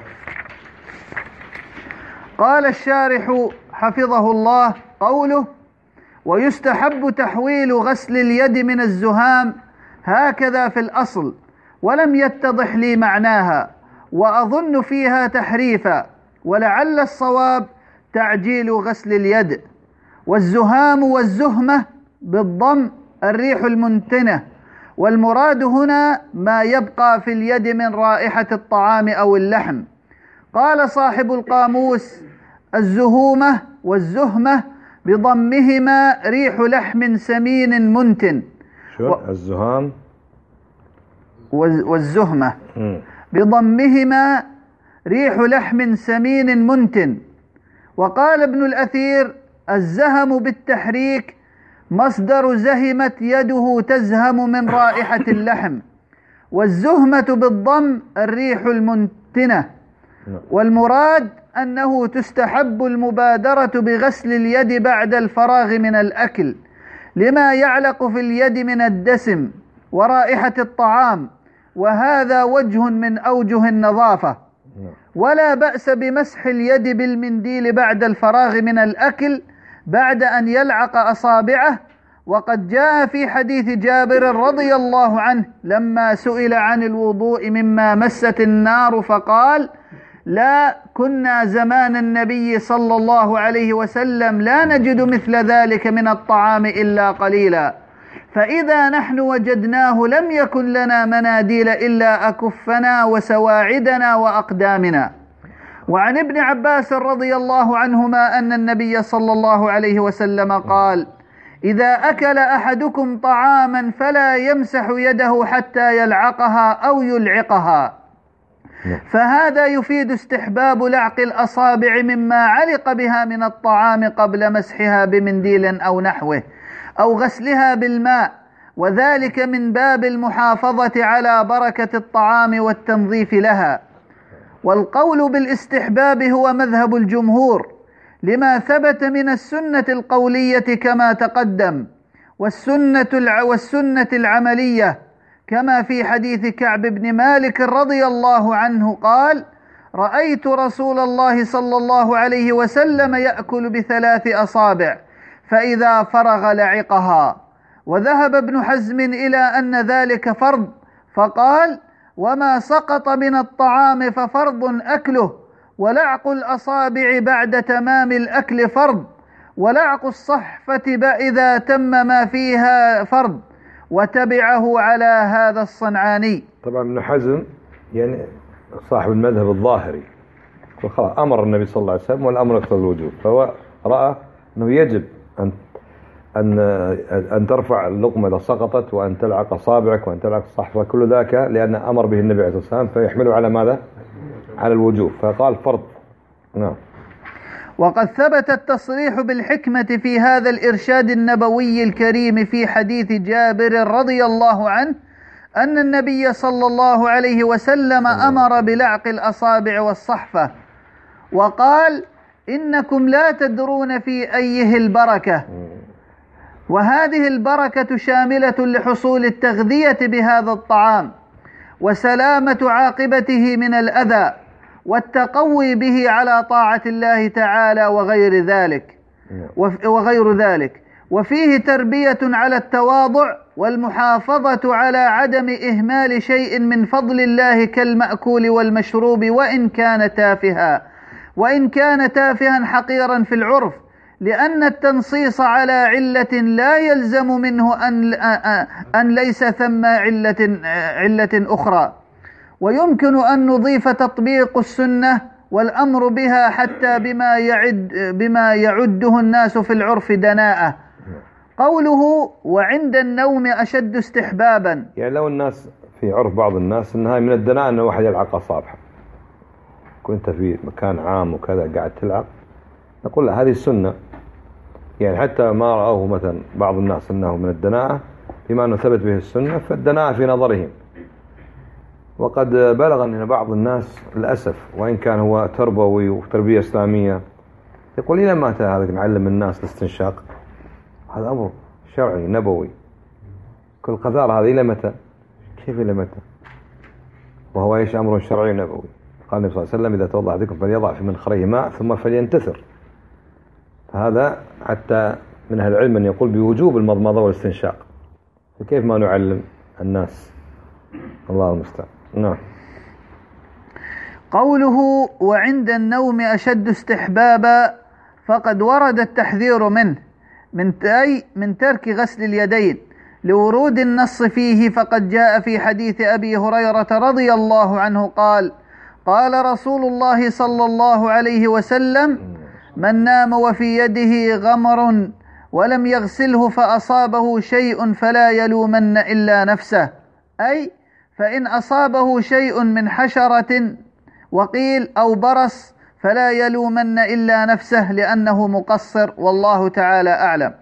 [SPEAKER 2] قال الشارح حفظه الله قوله ويستحب تحويل غسل اليد من الزهام هكذا في الأصل، ولم يتضح لي معناها، وأظن فيها تحريفا، ولعل الصواب تعجيل غسل اليد. والزهام والزهمة بالضم الريح المنتنة، والمراد هنا ما يبقى في اليد من رائحة الطعام أو اللحم. قال صاحب القاموس الزهومة والزهمة بضمهما ريح لحم سمين منتن.
[SPEAKER 1] شو و... الزهام
[SPEAKER 2] والزهمة م. بضمهما ريح لحم سمين منتن. وقال ابن الأثير الزهم بالتحريك مصدر زهمت يده تزهم من رائحة اللحم، والزهمة بالضم الريح المنتنة. والمراد أنه تستحب المبادرة بغسل اليد بعد الفراغ من الأكل لما يعلق في اليد من الدسم ورائحة الطعام، وهذا وجه من أوجه النظافة. ولا بأس بمسح اليد بالمنديل بعد الفراغ من الأكل بعد أن يلعق أصابعه، وقد جاء في حديث جابر رضي الله عنه لما سئل عن الوضوء مما مست النار فقال لا كنا زمان النبي صلى الله عليه وسلم لا نجد مثل ذلك من الطعام إلا قليلا، فإذا نحن وجدناه لم يكن لنا مناديل إلا أكفنا وسواعدنا وأقدامنا. وعن ابن عباس رضي الله عنهما أن النبي صلى الله عليه وسلم قال إذا أكل أحدكم طعاما فلا يمسح يده حتى يلعقها أو يلعقها، فهذا يفيد استحباب لعق الأصابع مما علق بها من الطعام قبل مسحها بمنديل أو نحوه أو غسلها بالماء، وذلك من باب المحافظة على بركة الطعام والتنظيف لها. والقول بالاستحباب هو مذهب الجمهور لما ثبت من السنة القولية كما تقدم، والسنة الع... والسنة العملية كما في حديث كعب بن مالك رضي الله عنه قال: رأيت رسول الله صلى الله عليه وسلم يأكل بثلاث أصابع فإذا فرغ لعقها. وذهب ابن حزم إلى أن ذلك فرض، فقال: وما سقط من الطعام ففرض أكله، ولعق الأصابع بعد تمام الأكل فرض، ولعق الصحفة إذا تم ما فيها فرض. وتبعه على هذا الصنعاني.
[SPEAKER 1] طبعا ابن حزم يعني صاحب المذهب الظاهري، فخلاص أمر النبي صلى الله عليه وسلم والأمر يقتضي الوجوب، فهو رأى أنه يجب أن أن أن ترفع اللقمة إذا سقطت، وأن تلعق أصابعك، وأن تلعق الصحفة، كل ذاك لأن أمر به النبي عليه الصلاة والسلام، فيحمله على ماذا؟ على الوجوب، فقال فرض. نعم.
[SPEAKER 2] وقد ثبت التصريح بالحكمة في هذا الإرشاد النبوي الكريم في حديث جابر رضي الله عنه أن النبي صلى الله عليه وسلم أمر بلعق الأصابع والصحفة، وقال: إنكم لا تدرون في أيه البركة. وهذه البركة شاملة لحصول التغذية بهذا الطعام، وسلامة عاقبته من الأذى، والتقوي به على طاعة الله تعالى وغير ذلك وغير ذلك وفيه تربية على التواضع والمحافظة على عدم إهمال شيء من فضل الله كالمأكول والمشروب، وإن كان تافها وإن كان تافها حقيرا في العرف، لأن التنصيص على علة لا يلزم منه أن أن ليس ثم علة علة أخرى. ويمكن أن نضيف تطبيق السنة والأمر بها حتى بما يعد بما يعده الناس في العرف دناءة. قوله: وعند النوم أشد استحبابا،
[SPEAKER 1] يعني لو الناس في عرف بعض الناس أنها من الدناءة أن واحد يلعق أصابعه، كنت في مكان عام وكذا قاعد تلعق، نقول له هذه السنة، يعني حتى ما رأوه مثلا بعض الناس أنه من الدناءة، بما أنه ثبت به السنة، فالدناءة في نظرهم. وقد بلغ أن بعض الناس للأسف، وإن كان هو تربوي وتربية إسلامية، يقول إلى متى هذا نعلم الناس الاستنشاق؟ هذا أمر شرعي نبوي، كل قذارة هذا إلى متى؟ كيف إلى متى؟ وهو إيش؟ أمر شرعي نبوي. قال النبي صلى الله عليه وسلم: إذا توضأ أحدكم فليضع في منخريه ماء ثم فلينتثر. فهذا حتى من أهل العلم من يقول بوجوب المضمضة والاستنشاق، فكيف ما نعلم الناس؟ الله المستعان. نعم.
[SPEAKER 2] قوله: وعند النوم أشد استحبابا، فقد ورد التحذير منه من أي من ترك غسل اليدين لورود النص فيه، فقد جاء في حديث أبي هريرة رضي الله عنه قال: قال رسول الله صلى الله عليه وسلم: من نام وفي يده غمر ولم يغسله فأصابه شيء فلا يلومن إلا نفسه، أي فإن أصابه شيء من حشرة وقيل أو برص فلا يلومن إلا نفسه لأنه مقصر، والله تعالى أعلم.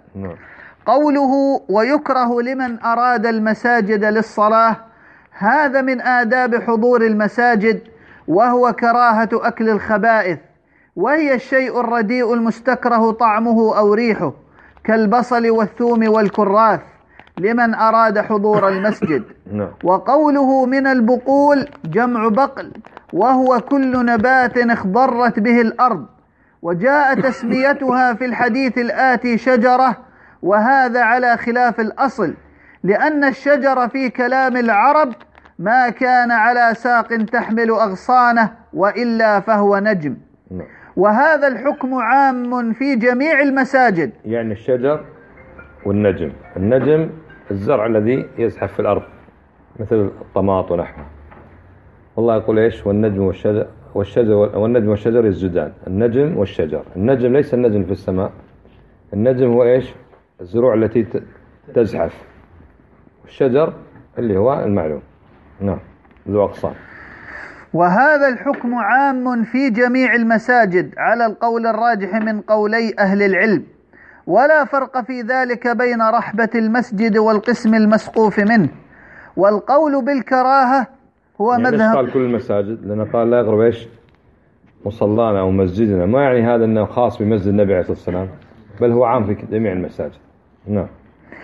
[SPEAKER 2] قوله: ويكره لمن أراد المساجد للصلاة، هذا من آداب حضور المساجد، وهو كراهة أكل الخبائث، وهي الشيء الرديء المستكره طعمه أو ريحه كالبصل والثوم والكراث لمن أراد حضور المسجد. وقوله من البقول جمع بقل، وهو كل نبات اخضرت به الأرض، وجاء تسميتها في الحديث الآتي شجرة، وهذا على خلاف الأصل، لأن الشجر في كلام العرب ما كان على ساق تحمل أغصانه، وإلا فهو نجم. وهذا الحكم عام في جميع المساجد.
[SPEAKER 1] يعني الشجر والنجم، النجم الزرع الذي يزحف في الأرض مثل الطماط ونحوه، والله يقول إيش؟ والنجم والشجر والشجر والنجم والشجر يسجدان. النجم والشجر، النجم ليس النجم في السماء، النجم هو إيش؟ الزروع التي تزحف، والشجر اللي هو المعلوم. نعم، ذو أغصان.
[SPEAKER 2] وهذا الحكم عام في جميع المساجد على القول الراجح من قولي أهل العلم، ولا فرق في ذلك بين رحبة المسجد والقسم المسقوف منه. والقول بالكراهة هو
[SPEAKER 1] يعني
[SPEAKER 2] مذهب.
[SPEAKER 1] قال كل المساجد؟ لأنه قال لا يقرب إيش؟ مصلانا أو مسجدنا، ما يعني هذا أنه خاص بمسجد النبي عليه الصلاة والسلام، بل هو عام في جميع المساجد. نعم.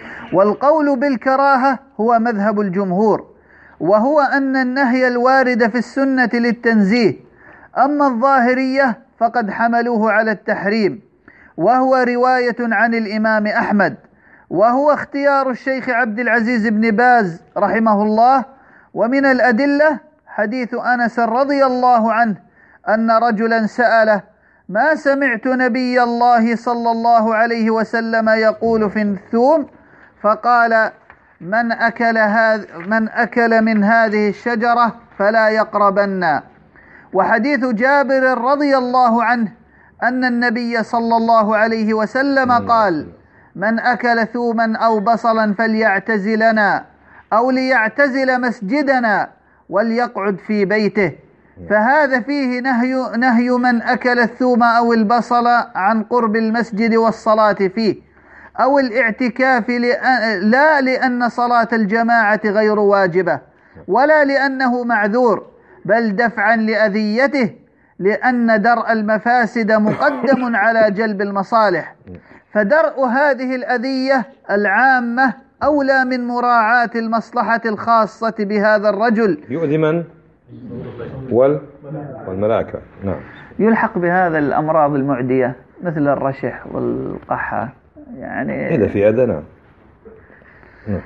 [SPEAKER 2] والقول بالكراهة هو مذهب الجمهور، وهو أن النهي الوارد في السنة للتنزيه، أما الظاهرية فقد حملوه على التحريم، وهو رواية عن الإمام أحمد، وهو اختيار الشيخ عبد العزيز بن باز رحمه الله. ومن الأدلة حديث أنس رضي الله عنه أن رجلا سأله: ما سمعت نبي الله صلى الله عليه وسلم يقول في الثوم؟ فقال: من أكل, هذ من أكل من هذه الشجرة فلا يقربن. وحديث جابر رضي الله عنه أن النبي صلى الله عليه وسلم قال: من أكل ثوما أو بصلا فليعتزلنا أو ليعتزل مسجدنا وليقعد في بيته. فهذا فيه نهي, نهي من أكل الثوم أو البصل عن قرب المسجد والصلاة فيه أو الاعتكاف، لا لأن صلاة الجماعة غير واجبة ولا لأنه معذور، بل دفعا لأذيته، لأن درء المفاسد مقدم على جلب المصالح، فدرء هذه الأذية العامة أولى من مراعاة المصلحة الخاصة بهذا الرجل.
[SPEAKER 1] يؤذي من؟ وال... والملائكة. نعم.
[SPEAKER 2] يلحق بهذا الأمراض المعدية مثل الرشح والقحة، يعني
[SPEAKER 1] إذا في أذى. نعم.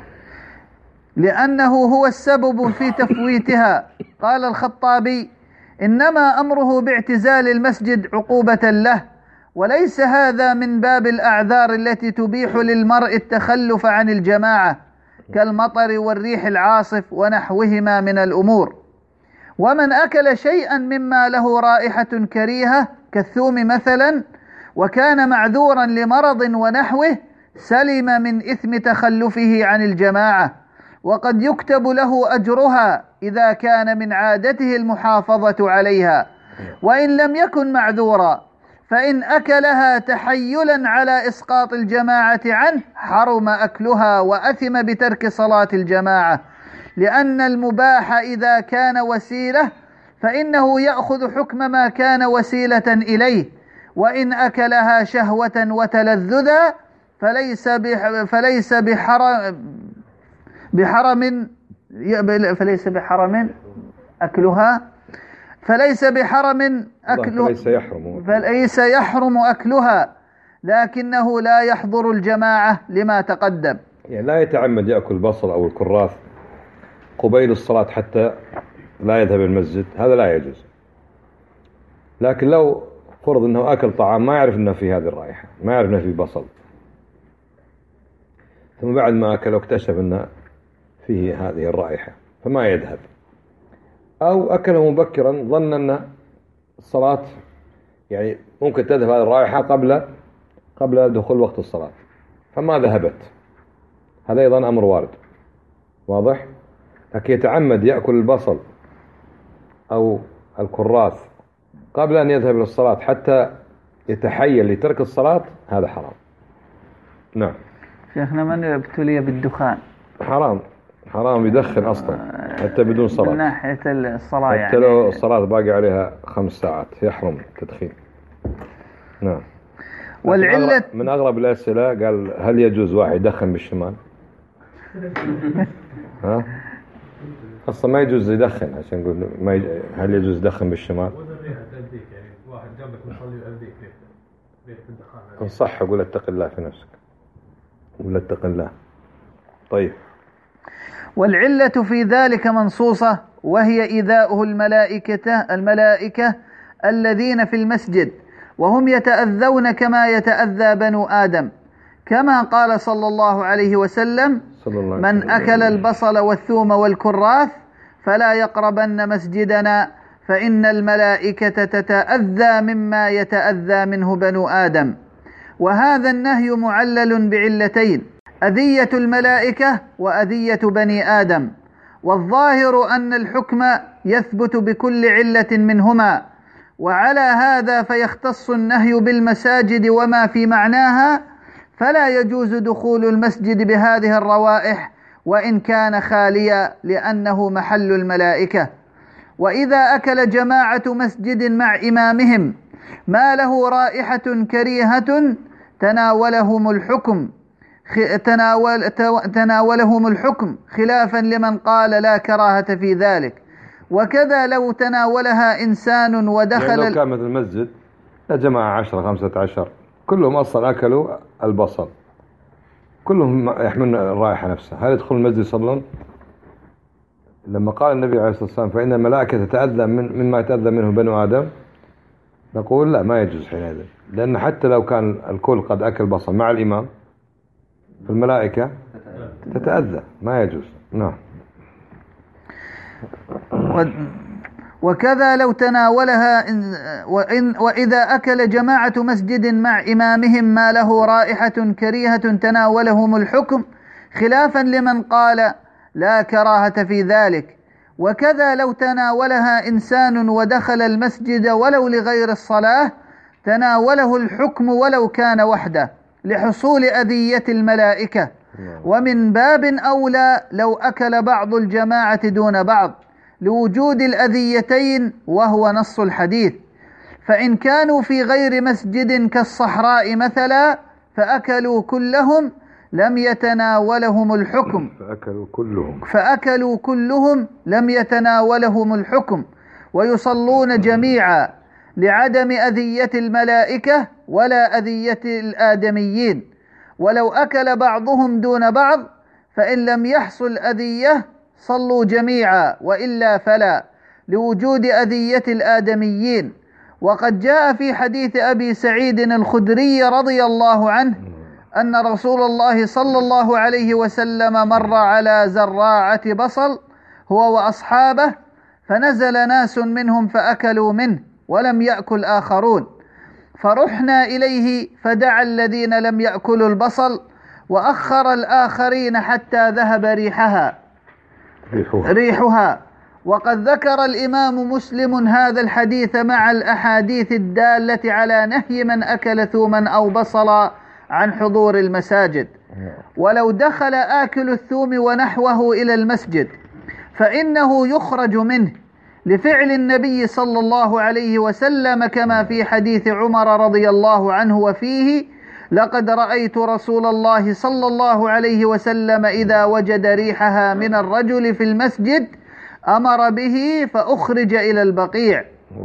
[SPEAKER 2] لأنه هو السبب في تفويتها. قال الخطابي: إنما أمره باعتزال المسجد عقوبة له، وليس هذا من باب الأعذار التي تبيح للمرء التخلف عن الجماعة كالمطر والريح العاصف ونحوهما من الأمور. ومن أكل شيئا مما له رائحة كريهة كالثوم مثلا وكان معذورا لمرض ونحوه سلم من إثم تخلفه عن الجماعة، وقد يكتب له أجرها إذا كان من عادته المحافظة عليها، وإن لم يكن معذورا فإن أكلها تحيلا على إسقاط الجماعة عنه حرم أكلها وأثم بترك صلاة الجماعة، لأن المباح إذا كان وسيلة فإنه يأخذ حكم ما كان وسيلة إليه، وإن أكلها شهوة وتلذذا فليس فليس بحرم بحرم فليس بحرم أكلها فليس بحرم أكلها
[SPEAKER 1] فليس يحرم
[SPEAKER 2] فليس يحرم أكلها، لكنه لا يحضر الجماعة لما تقدم.
[SPEAKER 1] يعني لا يتعمد يأكل البصل أو الكراث قبيل الصلاة حتى لا يذهب المسجد، هذا لا يجوز. لكن لو فرض أنه أكل طعام ما يعرف أنه فيه هذه الرائحة، ما يعرف أنه فيه بصل، ثم بعد ما أكل واكتشف أنه فيه هذه الرائحة فما يذهب، أو أكله مبكرا ظن أن الصلاة يعني ممكن تذهب هذه الرائحة قبل قبل دخول وقت الصلاة فما ذهبت، هذا أيضا أمر وارد واضح. لكن يتعمد يأكل البصل أو الكراث قبل أن يذهب للصلاة حتى يتحيل لترك الصلاة، هذا حرام. نعم.
[SPEAKER 2] شيخنا من ابتلي بالدخان
[SPEAKER 1] حرام، حرام يدخن أصلا حتى بدون صلاة،
[SPEAKER 2] من ناحية الصلاة يعني
[SPEAKER 1] حتى لو الصلاة باقي عليها خمس ساعات يحرم تدخين. نعم.
[SPEAKER 2] والعلة
[SPEAKER 1] من أغرب الأسئلة قال: هل يجوز واحد يدخن بالشمال؟ ها؟ أصلا ما يجوز يدخن، عشان نقول ما يج... هل يجوز يدخن بالشمال؟ صح، أقول اتق الله في نفسك، قول اتق الله. طيب.
[SPEAKER 2] والعلة في ذلك منصوصة، وهي إيذاؤه الملائكة الملائكة الذين في المسجد، وهم يتأذون كما يتأذى بنو آدم، كما قال صلى الله عليه وسلم: من أكل البصل والثوم والكراث فلا يقربن مسجدنا فإن الملائكة تتأذى مما يتأذى منه بنو آدم. وهذا النهي معلل بعلتين: أذية الملائكة وأذية بني آدم، والظاهر أن الحكم يثبت بكل علة منهما، وعلى هذا فيختص النهي بالمساجد وما في معناها، فلا يجوز دخول المسجد بهذه الروائح وإن كان خاليا لأنه محل الملائكة. وإذا أكل جماعة مسجد مع إمامهم ما له رائحة كريهة تناولهم الحكم، تناول تناولهم الحكم خلافا لمن قال لا كراهة في ذلك. وكذا لو تناولها إنسان ودخل
[SPEAKER 1] يعني لو كان مثل المسجد جماعة عشرة خمسة عشر كلهم أصلا أكلوا البصل، كلهم يحملون الرائحة نفسها، هل يدخل المسجد يصلون؟ لما قال النبي عليه الصلاة والسلام فإن الملائكة تتأذى من مما يتأذى منه بنو آدم، نقول لا، ما يجوز حينئذ، لأن حتى لو كان الكل قد أكل بصل مع الإمام فالملائكة تتأذى، ما يجوز. نعم.
[SPEAKER 2] وكذا لو تناولها وإن وإذا أكل جماعة مسجد مع إمامهم ما له رائحة كريهة تناولهم الحكم خلافا لمن قال لا كراهة في ذلك. وكذا لو تناولها إنسان ودخل المسجد ولو لغير الصلاة تناوله الحكم ولو كان وحده لحصول أذية الملائكة. ومن باب أولى لو أكل بعض الجماعة دون بعض لوجود الأذيتين وهو نص الحديث. فإن كانوا في غير مسجد كالصحراء مثلا فأكلوا كلهم لم يتناولهم الحكم
[SPEAKER 1] فأكلوا كلهم
[SPEAKER 2] فأكلوا كلهم لم يتناولهم الحكم ويصلون جميعا لعدم أذية الملائكة ولا أذية الآدميين. ولو أكل بعضهم دون بعض فإن لم يحصل أذية صلوا جميعا وإلا فلا لوجود أذية الآدميين. وقد جاء في حديث أبي سعيد الخدري رضي الله عنه أن رسول الله صلى الله عليه وسلم مر على زراعة بصل هو وأصحابه فنزل ناس منهم فأكلوا منه ولم يأكل آخرون، فرحنا إليه فدعا الذين لم يأكلوا البصل وأخر الآخرين حتى ذهب ريحها
[SPEAKER 1] ريحها,
[SPEAKER 2] ريحها. وقد ذكر الإمام مسلم هذا الحديث مع الأحاديث الدالة على نهي من أكل ثوما أو بصلا عن حضور المساجد. ولو دخل آكل الثوم ونحوه إلى المسجد فإنه يخرج منه لفعل النبي صلى الله عليه وسلم كما في حديث عمر رضي الله عنه وفيه لقد رأيت رسول الله صلى الله عليه وسلم إذا وجد ريحها من الرجل في المسجد أمر به فأخرج إلى البقيع.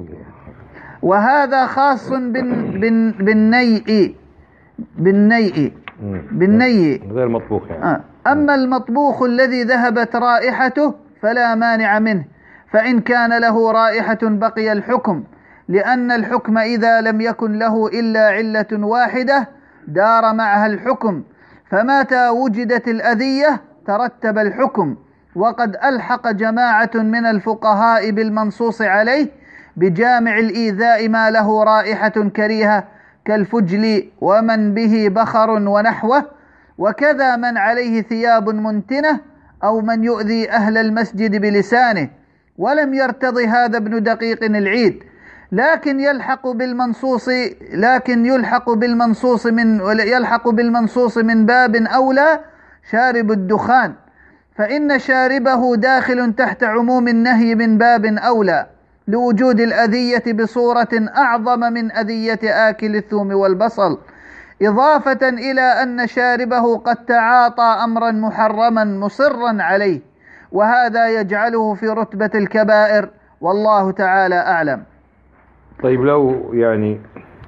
[SPEAKER 2] وهذا خاص بالنيء بالنيء بالنيء
[SPEAKER 1] غير مطبوخ يعني.
[SPEAKER 2] أما المطبوخ الذي ذهبت رائحته فلا مانع منه، فإن كان له رائحة بقي الحكم، لأن الحكم إذا لم يكن له إلا علة واحدة دار معها الحكم، فمتى وجدت الأذية ترتب الحكم. وقد ألحق جماعة من الفقهاء بالمنصوص عليه بجامع الإيذاء ما له رائحة كريهة كالفجل ومن به بخر ونحوه، وكذا من عليه ثياب منتنة أو من يؤذي أهل المسجد بلسانه. ولم يرتضي هذا ابن دقيق العيد، لكن يلحق بالمنصوص لكن يلحق بالمنصوص من يلحق بالمنصوص من باب أولى شارب الدخان، فإن شاربه داخل تحت عموم النهي من باب أولى لوجود الأذية بصورة أعظم من أذية آكل الثوم والبصل، إضافة إلى أن شاربه قد تعاطى أمرا محرما مصرا عليه، وهذا يجعله في رتبة الكبائر، والله تعالى أعلم.
[SPEAKER 1] طيب لو يعني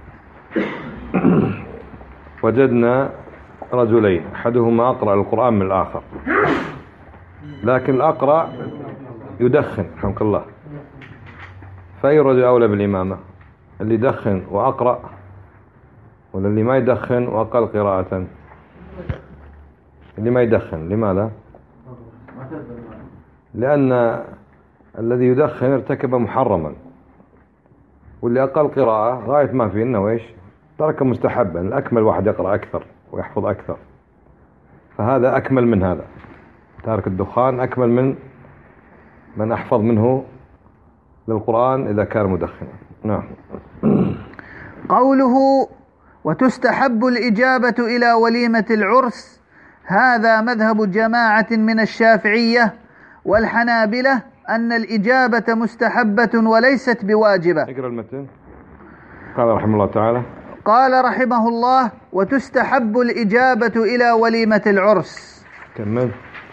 [SPEAKER 1] وجدنا رجلين أحدهما أقرأ القرآن من الآخر، لكن الأقرأ يدخن رحمك الله، فأي رجل أولى بالإمامة؟ اللي يدخن وأقرأ ولا اللي ما يدخن وأقل قراءة؟ اللي ما يدخن. لماذا؟ لأن الذي يدخن ارتكب محرما، واللي أقل قراءة غاية ما فيه إنه إيش؟ ترك مستحبا. الأكمل واحد يقرأ أكثر ويحفظ أكثر، فهذا أكمل من هذا. تارك الدخان أكمل من من أحفظ منه للقرآن إذا كان مدخنا. نعم.
[SPEAKER 2] قوله وتستحب الإجابة إلى وليمة العرس، هذا مذهب جماعة من الشافعية والحنابلة أن الإجابة مستحبة وليست بواجبة.
[SPEAKER 1] اقرأ المتن. قال رحمه الله تعالى:
[SPEAKER 2] قال رحمه الله: وتستحب الإجابة إلى وليمة العرس.
[SPEAKER 1] كمل.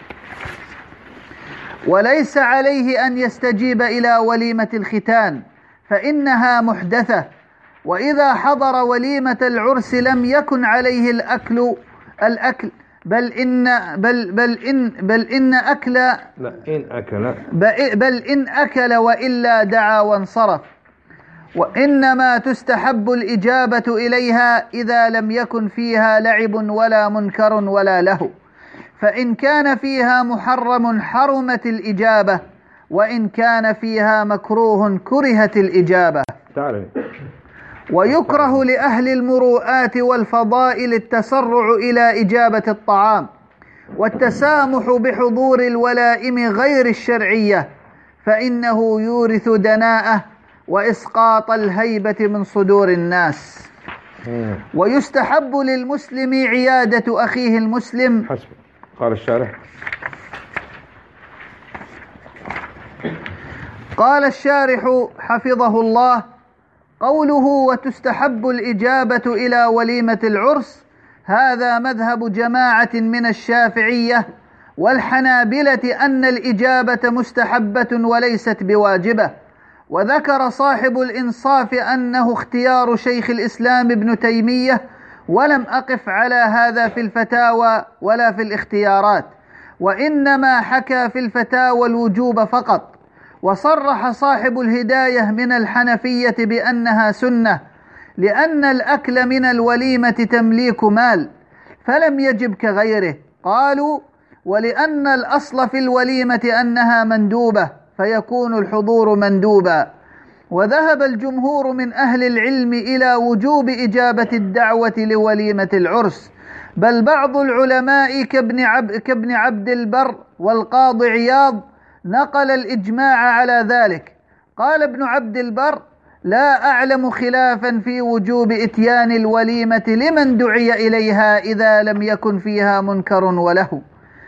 [SPEAKER 2] وليس عليه أن يستجيب إلى وليمة الختان فإنها محدثة، وإذا حضر وليمة العرس لم يكن عليه الأكل الأكل بل إن بل بل إن بل إن أكل
[SPEAKER 1] لا إن أكل
[SPEAKER 2] بل إن أكل وإلا دعا وانصرف. وإنما تستحب الإجابة إليها إذا لم يكن فيها لعب ولا منكر ولا لهو، فإن كان فيها محرم حرمت الإجابة، وإن كان فيها مكروه كرهت الإجابة.
[SPEAKER 1] تعالي.
[SPEAKER 2] ويكره لأهل المروءات والفضائل التسرع إلى إجابة الطعام والتسامح بحضور الولائم غير الشرعية، فإنه يورث دناءة وإسقاط الهيبة من صدور الناس. ويستحب للمسلم عيادة أخيه المسلم.
[SPEAKER 1] حسب. قال الشارح.
[SPEAKER 2] قال الشارح حفظه الله: قوله وتستحب الإجابة إلى وليمة العرس هذا مذهب جماعة من الشافعية والحنابلة أن الإجابة مستحبة وليست بواجبة. وذكر صاحب الإنصاف أنه اختيار شيخ الإسلام ابن تيمية، ولم أقف على هذا في الفتاوى ولا في الاختيارات، وإنما حكى في الفتاوى الوجوب فقط. وصرح صاحب الهداية من الحنفية بأنها سنة، لأن الأكل من الوليمة تمليك مال فلم يجب كغيره. قالوا: ولأن الأصل في الوليمة أنها مندوبة فيكون الحضور مندوبا. وذهب الجمهور من أهل العلم إلى وجوب إجابة الدعوة لوليمة العرس، بل بعض العلماء كابن عبد, كابن عبد البر والقاضي عياض نقل الإجماع على ذلك. قال ابن عبد البر: لا أعلم خلافا في وجوب إتيان الوليمة لمن دعي إليها إذا لم يكن فيها منكر وله،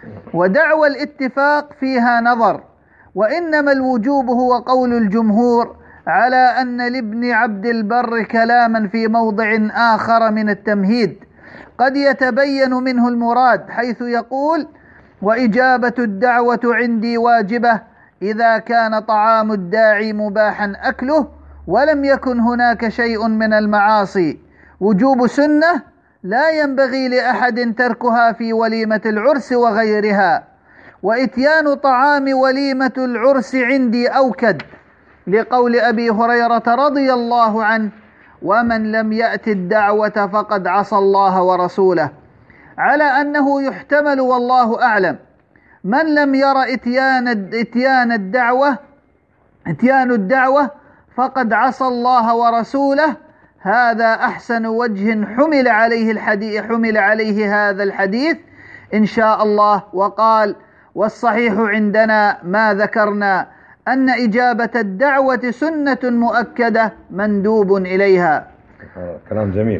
[SPEAKER 2] ودعوى الاتفاق فيها نظر، وإنما الوجوب هو قول الجمهور، على أن لابن عبد البر كلاما في موضع آخر من التمهيد قد يتبين منه المراد، حيث يقول: وإجابة الدعوة عندي واجبة إذا كان طعام الداعي مباحا أكله ولم يكن هناك شيء من المعاصي. وجوب سنة لا ينبغي لأحد تركها في وليمة العرس وغيرها. وإتيان طعام وليمة العرس عندي أوكد، لقول أبي هريرة رضي الله عنه: ومن لم يأت الدعوة فقد عصى الله ورسوله، على أنه يحتمل والله أعلم من لم ير إتيان إتيان الدعوة إتيان الدعوة فقد عصى الله ورسوله. هذا أحسن وجه حمل عليه الحديث حمل عليه هذا الحديث إن شاء الله. وقال: والصحيح عندنا ما ذكرنا أن إجابة الدعوة سنة مؤكدة مندوب إليها.
[SPEAKER 1] كلام جميل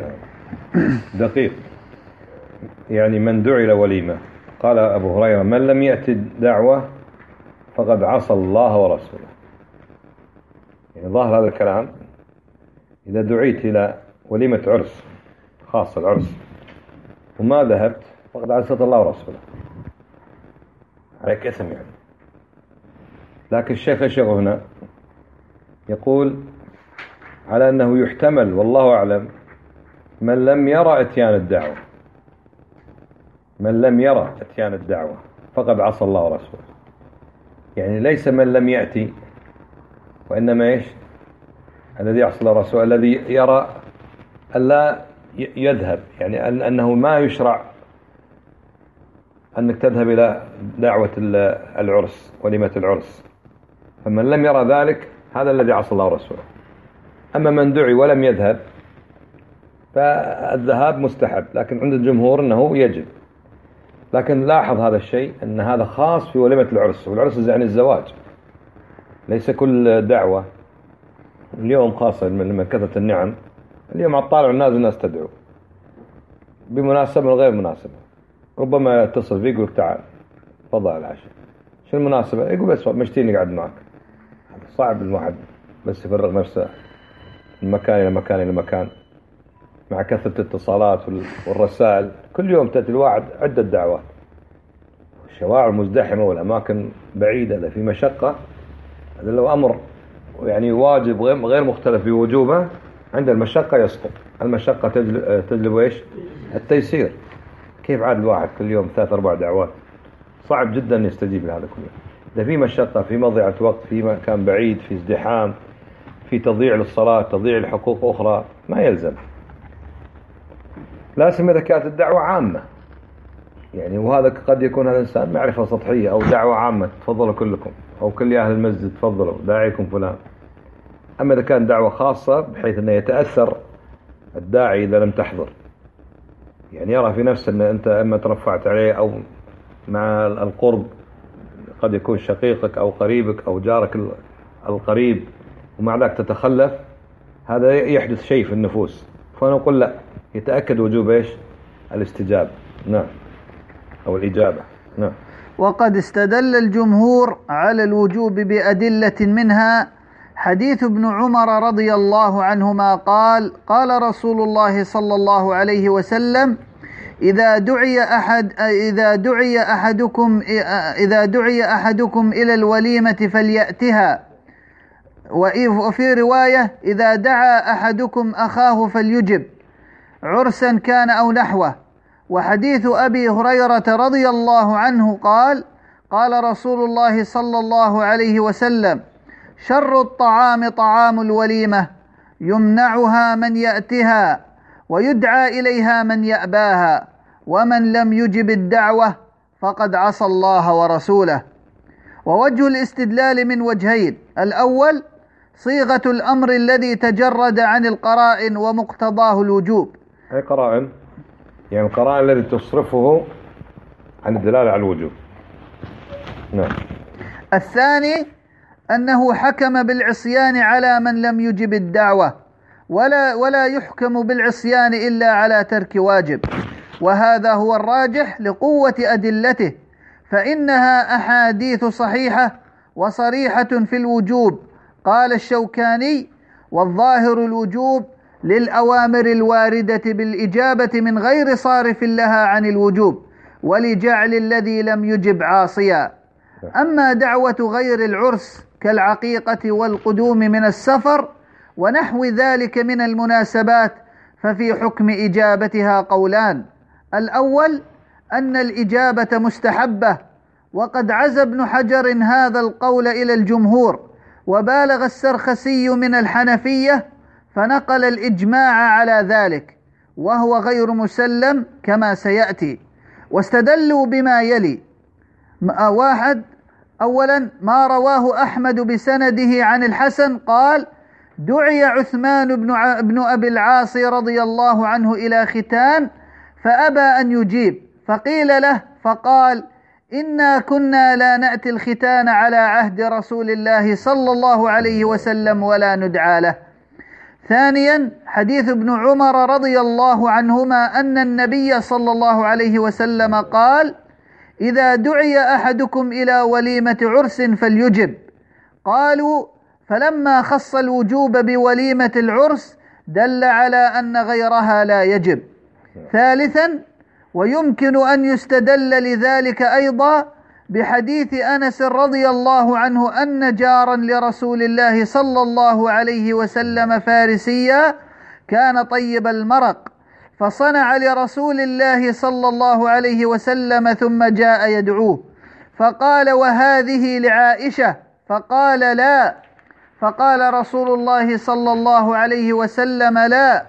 [SPEAKER 1] دقيق. يعني من دعي إلى وليمة، قال أبو هريرة: من لم يأتي الدعوة فقد عصى الله ورسوله. يعني ظاهر هذا الكلام، إذا دعيت إلى وليمة عرس خاصة العرس وما ذهبت فقد عصيت الله ورسوله، عليك إثم يعني. لكن الشيخ الشيخ هنا يقول على أنه يحتمل والله أعلم من لم يرى إتيان الدعوة، من لم يرى إتيان الدعوة فقد عصى الله ورسوله. يعني ليس من لم يأتي، وإنما إيش الذي يعصى الله ورسوله الذي يرى ألا يذهب، يعني أنه ما يشرع أنك تذهب إلى دعوة العرس وليمة العرس. فمن لم يرى ذلك هذا الذي عصى الله ورسوله. أما من دعي ولم يذهب فالذهاب مستحب، لكن عند الجمهور أنه يجب. لكن لاحظ هذا الشيء أن هذا خاص في وليمة العرس، والعرس يعني الزواج، ليس كل دعوة. اليوم خاصة لما كثرت النعم، اليوم على الطالع والنازل الناس تدعو بمناسبة وغير مناسبة. ربما يتصل فيك يقول تعال تفضل على العشاء، شو المناسبة؟ يقول بس مشتيني قاعد معك. صعب الواحد بس يفرغ نفسه من مكان إلى مكان إلى مكان. مع كثرة الاتصالات والرسائل كل يوم تأتي الواحد عدة دعوات، الشوارع مزدحمة والأماكن بعيدة، إذا في مشقة هذا لو أمر يعني واجب غير مختلف بوجوبه، عند المشقة يسقط. المشقة تجلب إيش؟ التيسير. كيف عاد الواحد كل يوم ثلاث أربع دعوات؟ صعب جدا يستجيب لهذا كله. إذا في مشقة، في مضيعة وقت، في مكان بعيد، في ازدحام، في تضييع للصلاة، تضييع لحقوق أخرى، ما يلزم. لا سيما إذا كانت الدعوة عامة يعني، وهذا قد يكون هذا الإنسان معرفة سطحية، أو دعوة عامة تفضلوا كلكم، أو كل أهل المسجد تفضلوا داعيكم فلان. أما إذا كان دعوة خاصة بحيث أنه يتأثر الداعي إذا لم تحضر، يعني يرى في نفسه أن أنت أما ترفعت عليه أو مع القرب، قد يكون شقيقك أو قريبك أو جارك القريب، ومع ذلك تتخلف، هذا يحدث شيء في النفوس. فنقول لا، يتأكد وجوب إيش؟ الاستجابة. نعم، أو الإجابة. نعم.
[SPEAKER 2] وقد استدل الجمهور على الوجوب بأدلة، منها حديث ابن عمر رضي الله عنهما قال: قال رسول الله صلى الله عليه وسلم: إذا دعي أحد إذا دعي أحدكم إذا دعي أحدكم إلى الوليمة فليأتها، وفي رواية: إذا دعا أحدكم أخاه فليجب، عرسا كان أو نحوه. وحديث أبي هريرة رضي الله عنه قال: قال رسول الله صلى الله عليه وسلم: شر الطعام طعام الوليمة، يمنعها من يأتها ويدعى إليها من يأباها، ومن لم يجب الدعوة فقد عصى الله ورسوله. ووجه الاستدلال من وجهين: الأول صيغة الأمر الذي تجرد عن القرائن ومقتضاه الوجوب.
[SPEAKER 1] أي قرائن؟ يعني القرائن التي تصرفه عن الدلالة على الوجوب. نعم.
[SPEAKER 2] الثاني أنه حكم بالعصيان على من لم يجب الدعوة، ولا ولا يحكم بالعصيان إلا على ترك واجب، وهذا هو الراجح لقوة أدلته، فإنها أحاديث صحيحة وصريحة في الوجوب. قال الشوكاني: والظاهر الوجوب للأوامر الواردة بالإجابة من غير صارف لها عن الوجوب، ولجعل الذي لم يجب عاصيا. أما دعوة غير العرس كالعقيقة والقدوم من السفر ونحو ذلك من المناسبات، ففي حكم إجابتها قولان: الأول أن الإجابة مستحبة، وقد عزى ابن حجر هذا القول إلى الجمهور، وبالغ السرخسي من الحنفية فنقل الإجماع على ذلك، وهو غير مسلم كما سيأتي. واستدلوا بما يلي: واحد، أولا ما رواه أحمد بسنده عن الحسن قال: دعي عثمان بن, ع... بن أبي العاص رضي الله عنه إلى ختان فأبى أن يجيب، فقيل له فقال: إنا كنا لا نأتي الختان على عهد رسول الله صلى الله عليه وسلم ولا ندعى له. ثانيا حديث ابن عمر رضي الله عنهما أن النبي صلى الله عليه وسلم قال: إذا دعي أحدكم إلى وليمة عرس فليجب. قالوا: فلما خص الوجوب بوليمة العرس دل على أن غيرها لا يجب. ثالثا ويمكن أن يستدل لذلك أيضا بحديث أنس رضي الله عنه أن جارا لرسول الله صلى الله عليه وسلم فارسيا كان طيب المرق، فصنع لرسول الله صلى الله عليه وسلم ثم جاء يدعوه، فقال: وهذه لعائشة؟ فقال: لا. فقال رسول الله صلى الله عليه وسلم: لا.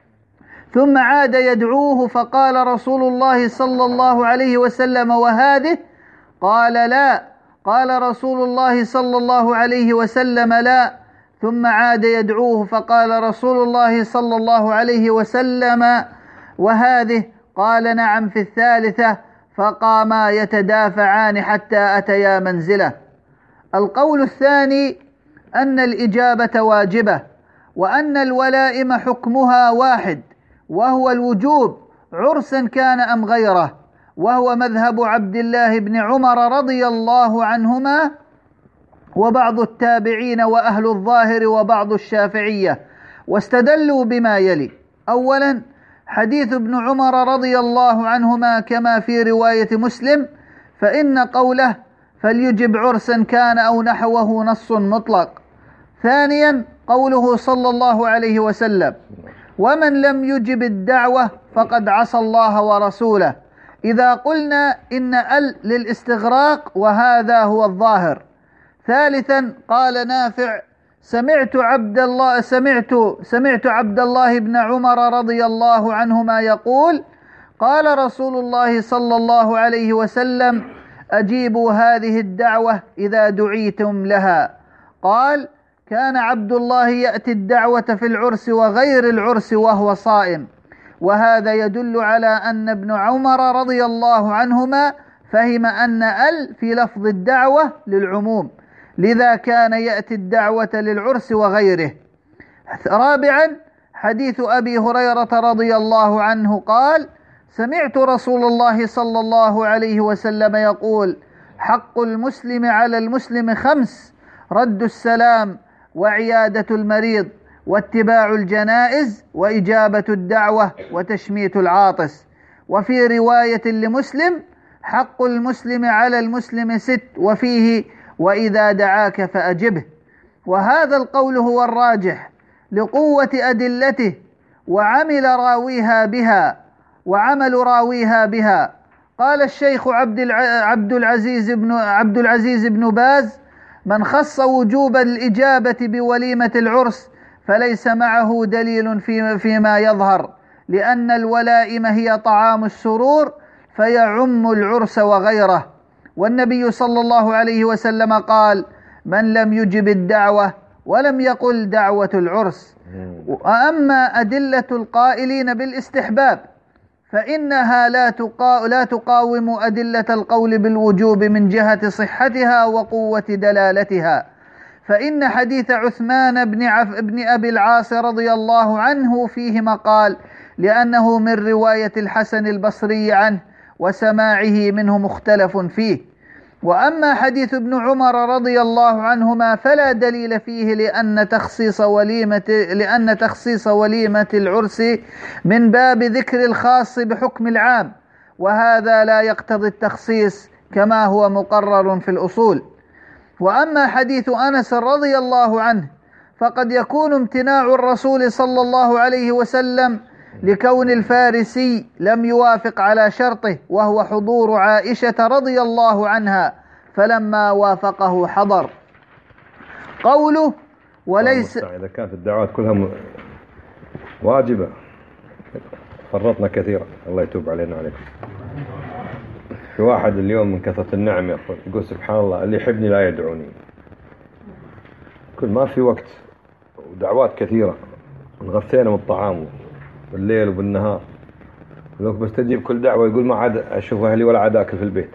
[SPEAKER 2] ثم عاد يدعوه، فقال رسول الله صلى الله عليه وسلم: وهذه؟ قال: لا. قال رسول الله صلى الله عليه وسلم: لا. ثم عاد يدعوه، فقال رسول الله صلى الله عليه وسلم: وهذه؟ قال: نعم. في الثالثة فقاما يتدافعان حتى أتيا منزله. القول الثاني أن الإجابة واجبة، وأن الولائم حكمها واحد، وهو الوجوب عرسا كان أم غيره، وهو مذهب عبد الله بن عمر رضي الله عنهما وبعض التابعين وأهل الظاهر وبعض الشافعية. واستدلوا بما يلي: أولا حديث ابن عمر رضي الله عنهما كما في رواية مسلم، فإن قوله فليجب عرسا كان أو نحوه نص مطلق. ثانيا قوله صلى الله عليه وسلم ومن لم يجب الدعوة فقد عصى الله ورسوله، إذا قلنا إن ال للاستغراق وهذا هو الظاهر. ثالثا قال نافع سمعت عبد الله سمعت سمعت عبد الله بن عمر رضي الله عنهما يقول قال رسول الله صلى الله عليه وسلم أجيبوا هذه الدعوة إذا دعيتم لها. قال كان عبد الله يأتي الدعوة في العرس وغير العرس وهو صائم، وهذا يدل على أن ابن عمر رضي الله عنهما فهم أن ال في لفظ الدعوة للعموم، لذا كان يأتي الدعوة للعرس وغيره. رابعا حديث أبي هريرة رضي الله عنه قال سمعت رسول الله صلى الله عليه وسلم يقول حق المسلم على المسلم خمس: رد السلام، وعيادة المريض، واتباع الجنائز، وإجابة الدعوة، وتشميت العاطس. وفي رواية لمسلم حق المسلم على المسلم ست، وفيه وإذا دعاك فأجبه. وهذا القول هو الراجح لقوة أدلته وعمل راويها بها وعمل راويها بها. قال الشيخ عبد العزيز بن عبد العزيز بن باز من خص وجوب الإجابة بوليمة العرس فليس معه دليل فيما يظهر، لأن الولائم هي طعام السرور فيعم العرس وغيره. والنبي صلى الله عليه وسلم قال من لم يجب الدعوة ولم يقل دعوة العرس. وأما أدلة القائلين بالاستحباب فإنها لا لا تقاوم أدلة القول بالوجوب من جهة صحتها وقوة دلالتها. فإن حديث عثمان بن, عف بن أبي العاص رضي الله عنه فيه مقال، لأنه من رواية الحسن البصري عنه وسماعه منه مختلف فيه. وأما حديث ابن عمر رضي الله عنهما فلا دليل فيه، لأن تخصيص وليمة لأن تخصيص وليمة العرس من باب ذكر الخاص بحكم العام، وهذا لا يقتضي التخصيص كما هو مقرر في الأصول. وأما حديث أنس رضي الله عنه فقد يكون امتناع الرسول صلى الله عليه وسلم لكون الفارسي لم يوافق على شرطه، وهو حضور عائشة رضي الله عنها، فلما وافقه حضر. قوله وليس
[SPEAKER 1] إذا كانت الدعوات كلها واجبة فرطنا كثيرا، الله يتوب علينا عليكم. في واحد اليوم من كثرة النعم يقول سبحان الله اللي يحبني لا يدعوني، كل ما في وقت ودعوات كثيرة، نغثينا من الطعام بالليل وبالنهار، لو بستجيب كل دعوة يقول ما عاد أشوف أهلي ولا عاد أكل في البيت.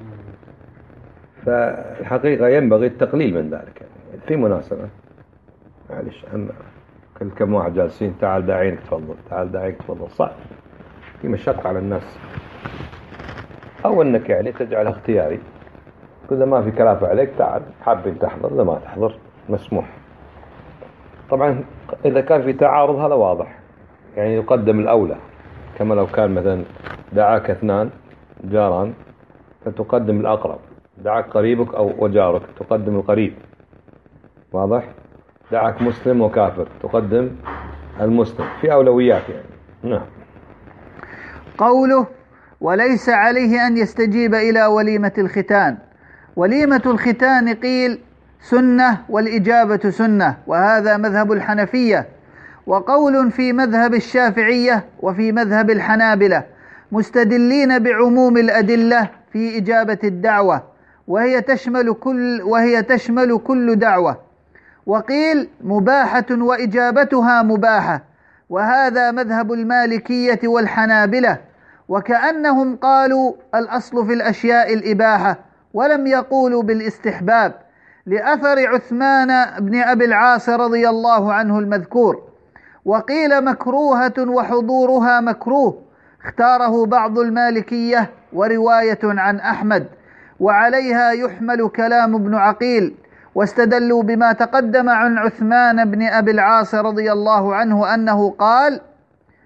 [SPEAKER 1] فالحقيقة ينبغي التقليل من ذلك، يعني في مناسبة معلش أما كل كم واحد جالسين تعال داعينك تفضل تعال داعينك تفضل، صعب، في مشقة على الناس. أو أنك يعني تجعل اختياري، كل ما في كلافة عليك تعال، حابين تحضر لما تحضر مسموح. طبعا إذا كان في تعارض هذا واضح، يعني يقدم الأولى، كما لو كان مثلا دعاك اثنان جاران فتقدم الأقرب، دعاك قريبك أو وجارك تقدم القريب، واضح؟ دعاك مسلم وكافر تقدم المسلم، في أولويات يعني. نعم.
[SPEAKER 2] قوله وليس عليه أن يستجيب إلى وليمة الختان. وليمة الختان قيل سنة والإجابة سنة، وهذا مذهب الحنفية، وقول في مذهب الشافعية وفي مذهب الحنابلة، مستدلين بعموم الأدلة في إجابة الدعوة، وهي تشمل كل وهي تشمل كل دعوة. وقيل مباحة وإجابتها مباحة، وهذا مذهب المالكية والحنابلة، وكأنهم قالوا الأصل في الأشياء الإباحة ولم يقولوا بالاستحباب، لأثر عثمان بن أبي العاص رضي الله عنه المذكور. وقيل مكروهة وحضورها مكروه، اختاره بعض المالكية ورواية عن أحمد، وعليها يحمل كلام ابن عقيل، واستدلوا بما تقدم عن عثمان بن أبي العاص رضي الله عنه أنه قال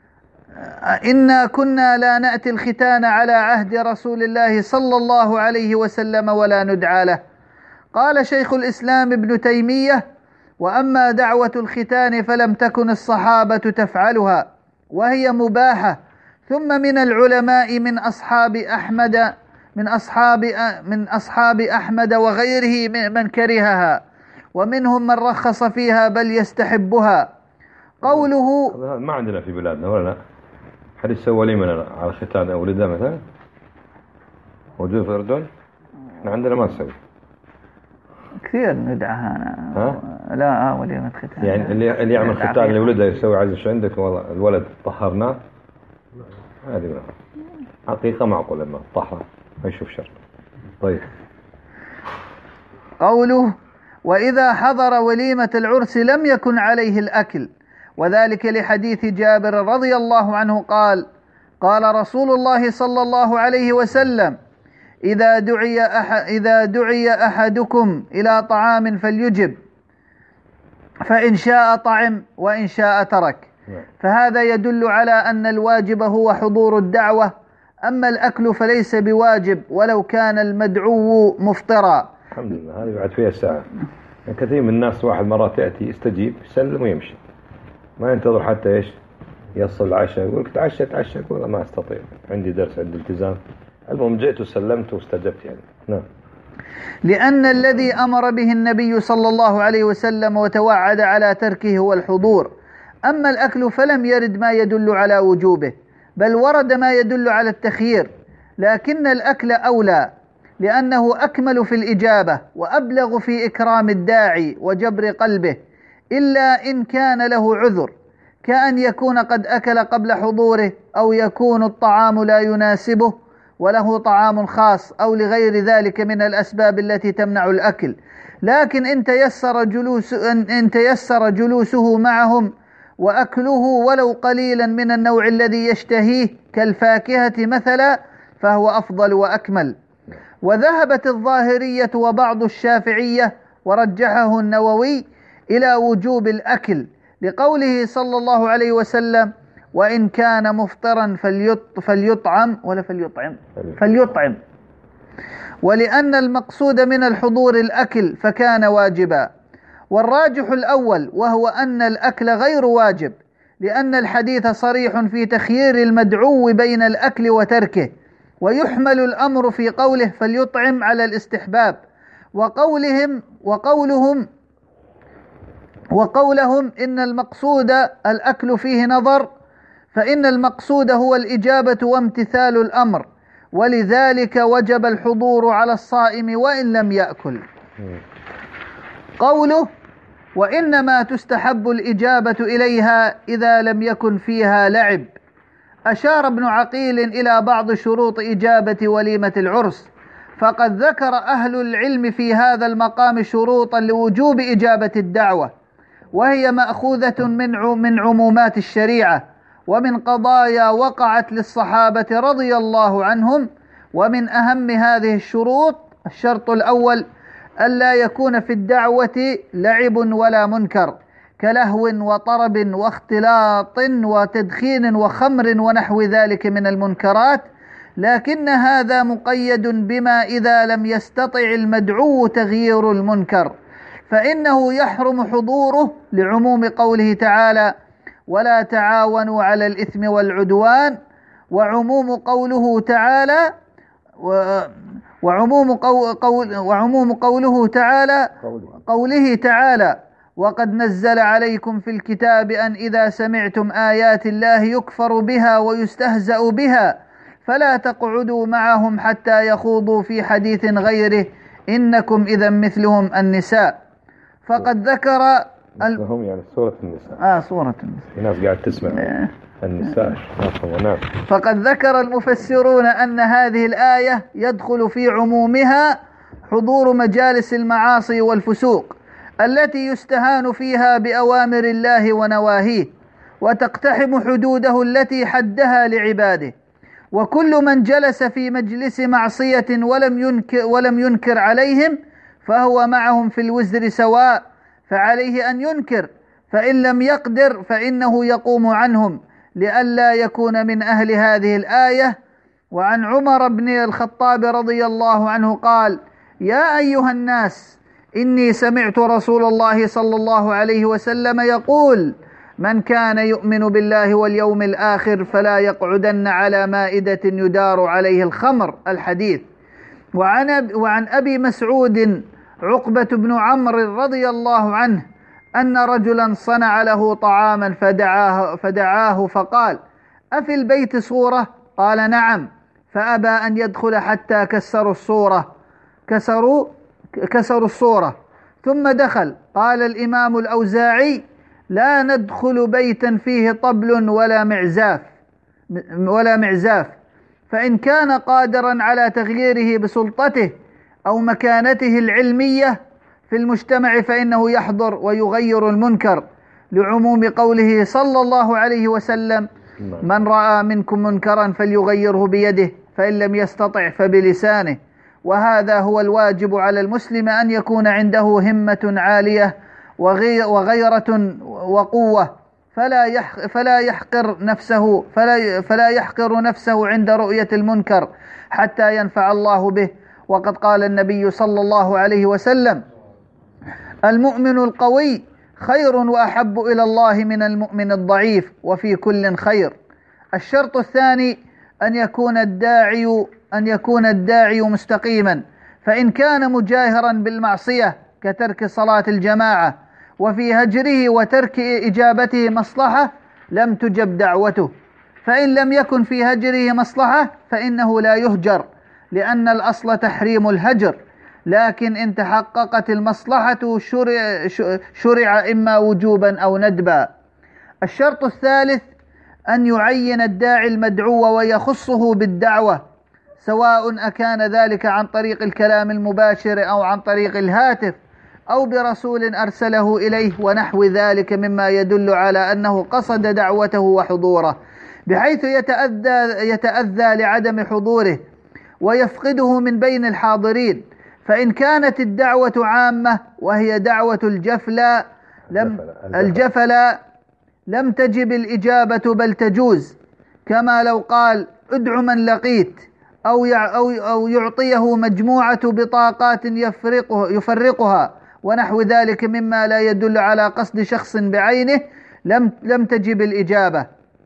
[SPEAKER 2] إنا كنا لا نأتي الختان على عهد رسول الله صلى الله عليه وسلم ولا ندعى له. قال شيخ الإسلام ابن تيمية: وأما دعوة الختان فلم تكن الصحابة تفعلها وهي مباحة، ثم من العلماء من أصحاب أحمد من أصحاب من أصحاب أحمد وغيره من كرهها، ومنهم من رخص فيها بل يستحبها. قوله
[SPEAKER 1] ما عندنا في بلادنا ولا حد يسوي وليمة على ختان أولده مثلا موجود في الأردن؟ احنا عندنا ما نسوي
[SPEAKER 2] كثير ندعها أنا. لا آه وليمة ختان
[SPEAKER 1] يعني اللي اللي يعمل ختان لولده يسوي عزة شو عندك والله الولد طهرناه هذه حقيقة معقولة ما طهر ما يشوف شر. طيب
[SPEAKER 2] قوله: وإذا حضر وليمة العرس لم يكن عليه الأكل، وذلك لحديث جابر رضي الله عنه قال: قال رسول الله صلى الله عليه وسلم: إذا دعي أحد إذا دعي أحدكم إلى طعام فليجب، فإن شاء طعم وإن شاء ترك. فهذا يدل على أن الواجب هو حضور الدعوة، أما الأكل فليس بواجب ولو كان المدعو مفطرا.
[SPEAKER 1] الحمد لله هذه بعد فيها ساعة. يعني كثير من الناس واحد مرات يأتي يستجيب يسلم ويمشي ما ينتظر حتى إيش يصل العشاء يقول لك تعشى تعشى والله ما أستطيع عندي درس عندي التزام. المهم جئت وسلمت واستجبت يعني. نعم.
[SPEAKER 2] لأن الذي أمر به النبي صلى الله عليه وسلم وتوعد على تركه هو الحضور، أما الأكل فلم يرد ما يدل على وجوبه، بل ورد ما يدل على التخيير، لكن الأكل أولى لأنه أكمل في الإجابة وأبلغ في إكرام الداعي وجبر قلبه، إلا إن كان له عذر كأن يكون قد أكل قبل حضوره، أو يكون الطعام لا يناسبه وله طعام خاص، أو لغير ذلك من الأسباب التي تمنع الأكل. لكن إن تيسر جلوس إن تيسر جلوسه معهم وأكله ولو قليلا من النوع الذي يشتهيه كالفاكهة مثلا فهو أفضل وأكمل. وذهبت الظاهرية وبعض الشافعية ورجحه النووي إلى وجوب الأكل لقوله صلى الله عليه وسلم: وإن كان مفطرا فليطعم ولا فليطعم فليطعم ولأن المقصود من الحضور الأكل فكان واجبا. والراجح الأول وهو أن الأكل غير واجب، لأن الحديث صريح في تخيير المدعو بين الأكل وتركه، ويحمل الأمر في قوله فليطعم على الاستحباب، وقولهم وقولهم وقولهم إن المقصود الأكل فيه نظر، فإن المقصود هو الإجابة وامتثال الأمر، ولذلك وجب الحضور على الصائم وإن لم يأكل. قوله: وإنما تستحب الإجابة إليها إذا لم يكن فيها لعب، أشار ابن عقيل إلى بعض شروط إجابة وليمة العرس، فقد ذكر أهل العلم في هذا المقام شروطا لوجوب إجابة الدعوة، وهي مأخوذة من من عمومات الشريعة ومن قضايا وقعت للصحابة رضي الله عنهم. ومن أهم هذه الشروط: الشرط الأول ألا يكون في الدعوة لعب ولا منكر كلهو وطرب واختلاط وتدخين وخمر ونحو ذلك من المنكرات، لكن هذا مقيد بما إذا لم يستطع المدعو تغيير المنكر فإنه يحرم حضوره، لعموم قوله تعالى: ولا تعاونوا على الإثم والعدوان، وعموم قوله تعالى وعموم قول وعموم قوله تعالى قوله تعالى: وقد نزل عليكم في الكتاب أن إذا سمعتم آيات الله يكفر بها ويستهزأ بها فلا تقعدوا معهم حتى يخوضوا في حديث غيره إنكم إذا مثلهم النساء. فقد ذكر
[SPEAKER 1] هم يعني سورة النساء.
[SPEAKER 2] آه سورة النساء.
[SPEAKER 1] الناس قاعد تسمع النساء.
[SPEAKER 2] فقد ذكر المفسرون أن هذه الآية يدخل في عمومها حضور مجالس المعاصي والفسوق التي يستهان فيها بأوامر الله ونواهيه، وتقتحم حدوده التي حدها لعباده. وكل من جلس في مجلس معصية ولم ينكر, ولم ينكر عليهم فهو معهم في الوزر سواء، فعليه أن ينكر، فإن لم يقدر فإنه يقوم عنهم، لئلا يكون من أهل هذه الآية. وعن عمر بن الخطاب رضي الله عنه قال: يا أيها الناس، إني سمعت رسول الله صلى الله عليه وسلم يقول: من كان يؤمن بالله واليوم الآخر فلا يقعدن على مائدة يدار عليه الخمر. الحديث. وعن وعن أبي مسعود عقبة بن عمرو رضي الله عنه أن رجلا صنع له طعاما فدعاه, فدعاه فقال: أفي البيت صورة؟ قال: نعم. فأبى أن يدخل حتى كسروا الصورة كسروا كسروا الصورة ثم دخل. قال الإمام الأوزاعي: لا ندخل بيتا فيه طبل ولا معزاف ولا معزاف فإن كان قادرا على تغييره بسلطته أو مكانته العلمية في المجتمع فإنه يحضر ويغير المنكر، لعموم قوله صلى الله عليه وسلم: من رأى منكم منكرا فليغيره بيده، فإن لم يستطع فبلسانه. وهذا هو الواجب على المسلم، أن يكون عنده همة عالية وغيرة وقوة، فلا فلا يحقر نفسه فلا فلا يحقر نفسه عند رؤية المنكر حتى ينفع الله به. وقد قال النبي صلى الله عليه وسلم: المؤمن القوي خير وأحب إلى الله من المؤمن الضعيف، وفي كل خير. الشرط الثاني أن يكون الداعي أن يكون الداعي مستقيما، فإن كان مجاهرا بالمعصية كترك صلاة الجماعة وفي هجره وترك إجابته مصلحة لم تجب دعوته، فإن لم يكن في هجره مصلحة فإنه لا يهجر، لأن الأصل تحريم الهجر، لكن إن تحققت المصلحة شرع, شرع إما وجوبا أو ندبا. الشرط الثالث أن يعين الداعي المدعو ويخصه بالدعوة، سواء أكان ذلك عن طريق الكلام المباشر أو عن طريق الهاتف أو برسول أرسله إليه ونحو ذلك مما يدل على أنه قصد دعوته وحضوره، بحيث يتأذى, يتأذى لعدم حضوره ويفقده من بين الحاضرين. فإن كانت الدعوة عامة وهي دعوة الجفلا لم, الجفلا لم تجب الإجابة بل تجوز، كما لو قال: ادع من لقيت، أو أو يعطيه مجموعة بطاقات يفرقه يفرقها ونحو ذلك مما لا يدل على قصد شخص بعينه، لم لم تجب الإجابة،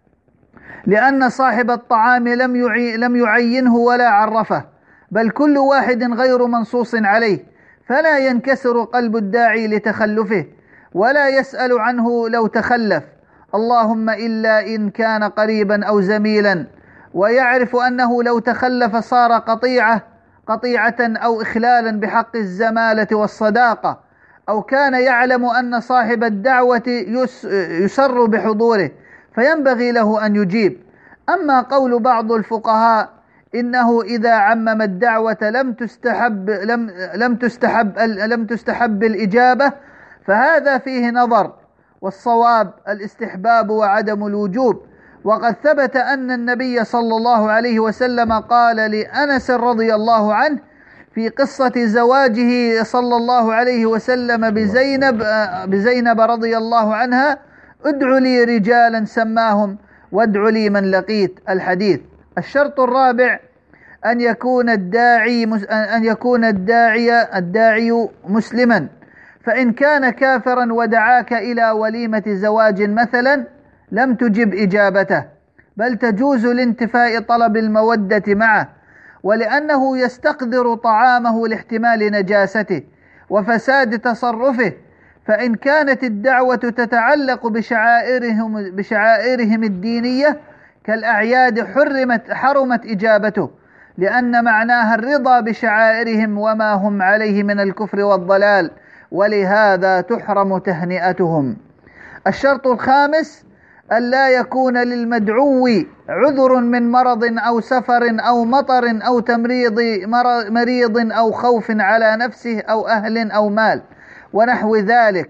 [SPEAKER 2] لأن صاحب الطعام لم يعي لم يعينه ولا عرفه، بل كل واحد غير منصوص عليه، فلا ينكسر قلب الداعي لتخلفه ولا يسأل عنه لو تخلف، اللهم إلا إن كان قريبا أو زميلا، ويعرف أنه لو تخلف صار قطيعة قطيعة أو إخلالا بحق الزمالة والصداقة، أو كان يعلم أن صاحب الدعوة يسر بحضوره فينبغي له أن يجيب. أما قول بعض الفقهاء إنه إذا عمم الدعوة لم تستحب لم لم تستحب لم تستحب الإجابة، فهذا فيه نظر، والصواب الاستحباب وعدم الوجوب. وقد ثبت أن النبي صلى الله عليه وسلم قال لأنس رضي الله عنه في قصة زواجه صلى الله عليه وسلم بزينب بزينب رضي الله عنها: ادع لي رجالا سماهم وادع لي من لقيت. الحديث. الشرط الرابع أن يكون الداعي أن يكون الداعي الداعي مسلما، فإن كان كافرا ودعاك إلى وليمة زواج مثلا لم تجب إجابته، بل تجوز لانتفاء طلب المودة معه، ولأنه يستقذر طعامه لاحتمال نجاسته وفساد تصرفه. فإن كانت الدعوة تتعلق بشعائرهم بشعائرهم الدينية كالأعياد حرمت حرمت إجابته، لأن معناها الرضا بشعائرهم وما هم عليه من الكفر والضلال، ولهذا تحرم تهنئتهم. الشرط الخامس ألا يكون للمدعو عذر من مرض أو سفر أو مطر أو تمريض مريض أو خوف على نفسه أو أهل أو مال ونحو ذلك،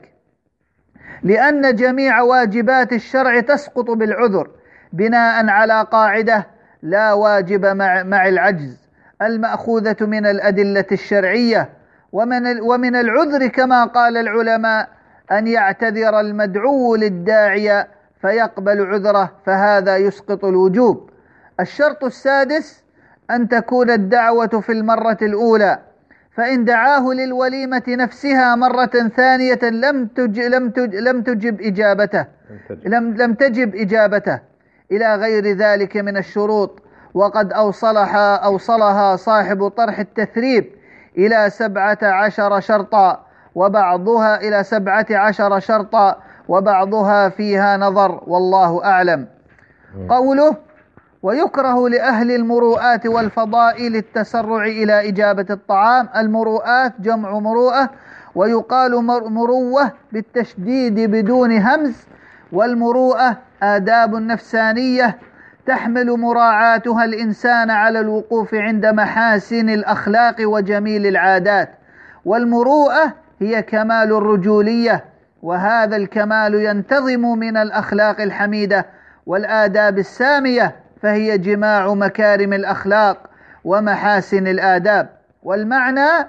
[SPEAKER 2] لأن جميع واجبات الشرع تسقط بالعذر بناء على قاعدة: لا واجب مع, مع العجز، المأخوذة من الأدلة الشرعية. ومن, ومن العذر كما قال العلماء أن يعتذر المدعو للداعية فيقبل عذره، فهذا يسقط الوجوب. الشرط السادس أن تكون الدعوة في المرة الأولى، فإن دعاه للوليمة نفسها مرة ثانية لم تج لم تج لم تجب إجابته لم لم تجب إجابته إلى غير ذلك من الشروط. وقد أوصلها أوصلها صاحب طرح التثريب إلى سبعة عشر شرطا، وبعضها إلى سبعة عشر شرطا وبعضها فيها نظر، والله أعلم. قوله: ويكره لأهل المروءات والفضائل التسرع إلى إجابة الطعام. المروءات جمع مروءة، ويقال مروة بالتشديد بدون همز، والمروءة آداب نفسانية تحمل مراعاتها الإنسان على الوقوف عند محاسن الأخلاق وجميل العادات، والمروءة هي كمال الرجولية، وهذا الكمال ينتظم من الأخلاق الحميدة والآداب السامية، فهي جماع مكارم الأخلاق ومحاسن الآداب. والمعنى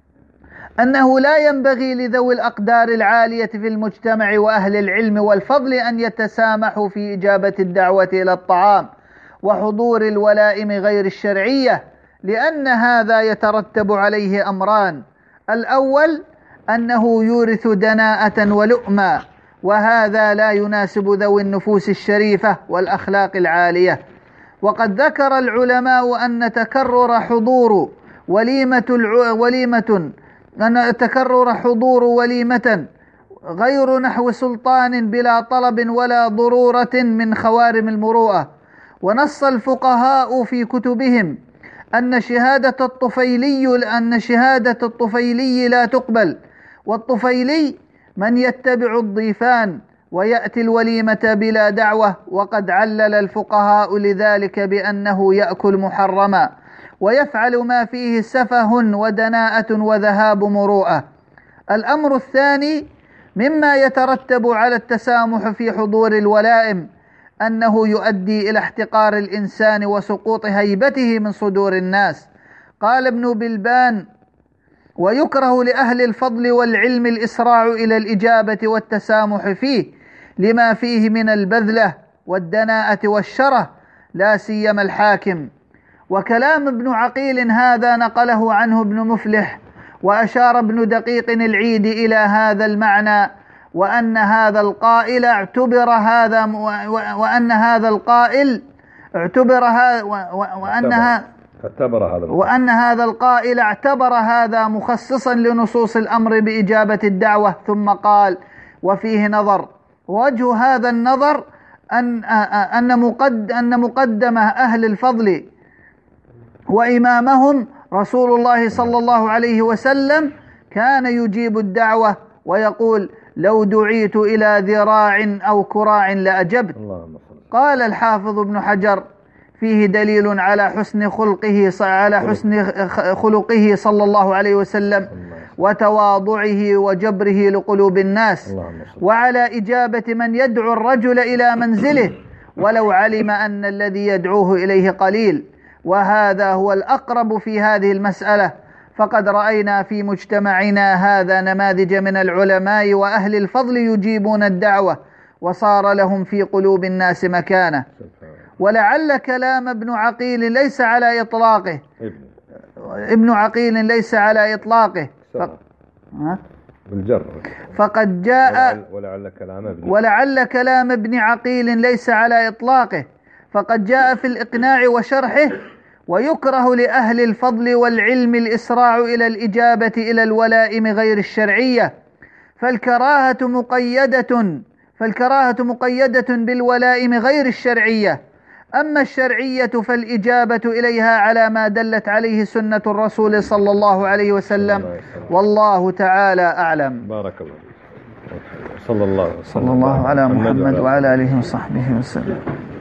[SPEAKER 2] أنه لا ينبغي لذوي الأقدار العالية في المجتمع وأهل العلم والفضل أن يتسامحوا في إجابة الدعوة إلى الطعام وحضور الولائم غير الشرعية، لأن هذا يترتب عليه أمران: الأول أنه يورث دناءة ولؤما، وهذا لا يناسب ذوي النفوس الشريفة والأخلاق العالية. وقد ذكر العلماء أن تكرر حضور وليمة الع... وليمة أن تكرر حضور وليمة غير نحو سلطان بلا طلب ولا ضرورة من خوارم المروءة. ونص الفقهاء في كتبهم أن شهادة الطفيلي أن شهادة الطفيلي لا تقبل، والطفيلي من يتبع الضيفان ويأتي الوليمة بلا دعوة، وقد علل الفقهاء لذلك بأنه يأكل محرما ويفعل ما فيه سفه ودناءة وذهاب مروءة. الأمر الثاني مما يترتب على التسامح في حضور الولائم أنه يؤدي إلى احتقار الإنسان وسقوط هيبته من صدور الناس. قال ابن بلبان: ويكره لأهل الفضل والعلم الإسراع إلى الإجابة والتسامح فيه، لما فيه من البذلة والدناءة والشره، لا سيما الحاكم. وكلام ابن عقيل هذا نقله عنه ابن مفلح، وأشار ابن دقيق العيد إلى هذا المعنى، وأن هذا القائل اعتبر هذا وأن هذا القائل اعتبر هذا وأنها وأن هذا القائل اعتبر هذا مخصصا لنصوص الأمر بإجابة الدعوة، ثم قال: وفيه نظر. وجه هذا النظر أن أن مقد أن مقدم أهل الفضل وإمامهم رسول الله صلى الله عليه وسلم كان يجيب الدعوة ويقول: لو دعيت إلى ذراع أو كراع لأجبت. قال الحافظ ابن حجر: فيه دليل على حسن خلقه على حسن خلقه صلى الله عليه وسلم وتواضعه وجبره لقلوب الناس، وعلى إجابة من يدعو الرجل إلى منزله ولو علم أن الذي يدعوه إليه قليل. وهذا هو الأقرب في هذه المسألة، فقد رأينا في مجتمعنا هذا نماذج من العلماء وأهل الفضل يجيبون الدعوة وصار لهم في قلوب الناس مكانة. ولعل كلام ابن عقيل ليس على إطلاقه ابن عقيل ليس على إطلاقه فقد جاء ولعل كلام ابن ولعل كلام ابن عقيل ليس على إطلاقه فقد جاء في الإقناع وشرحه: ويكره لأهل الفضل والعلم الإسراع إلى الإجابة إلى الولائم غير الشرعية، فالكراهة مقيدة فالكراهة مقيدة بالولائم غير الشرعية، أما الشرعية فالإجابة إليها على ما دلت عليه سنة الرسول صلى الله عليه وسلم، والله تعالى أعلم.
[SPEAKER 1] بارك الله صلى الله
[SPEAKER 2] صلى الله على محمد وعلى آله وصحبه وسلم.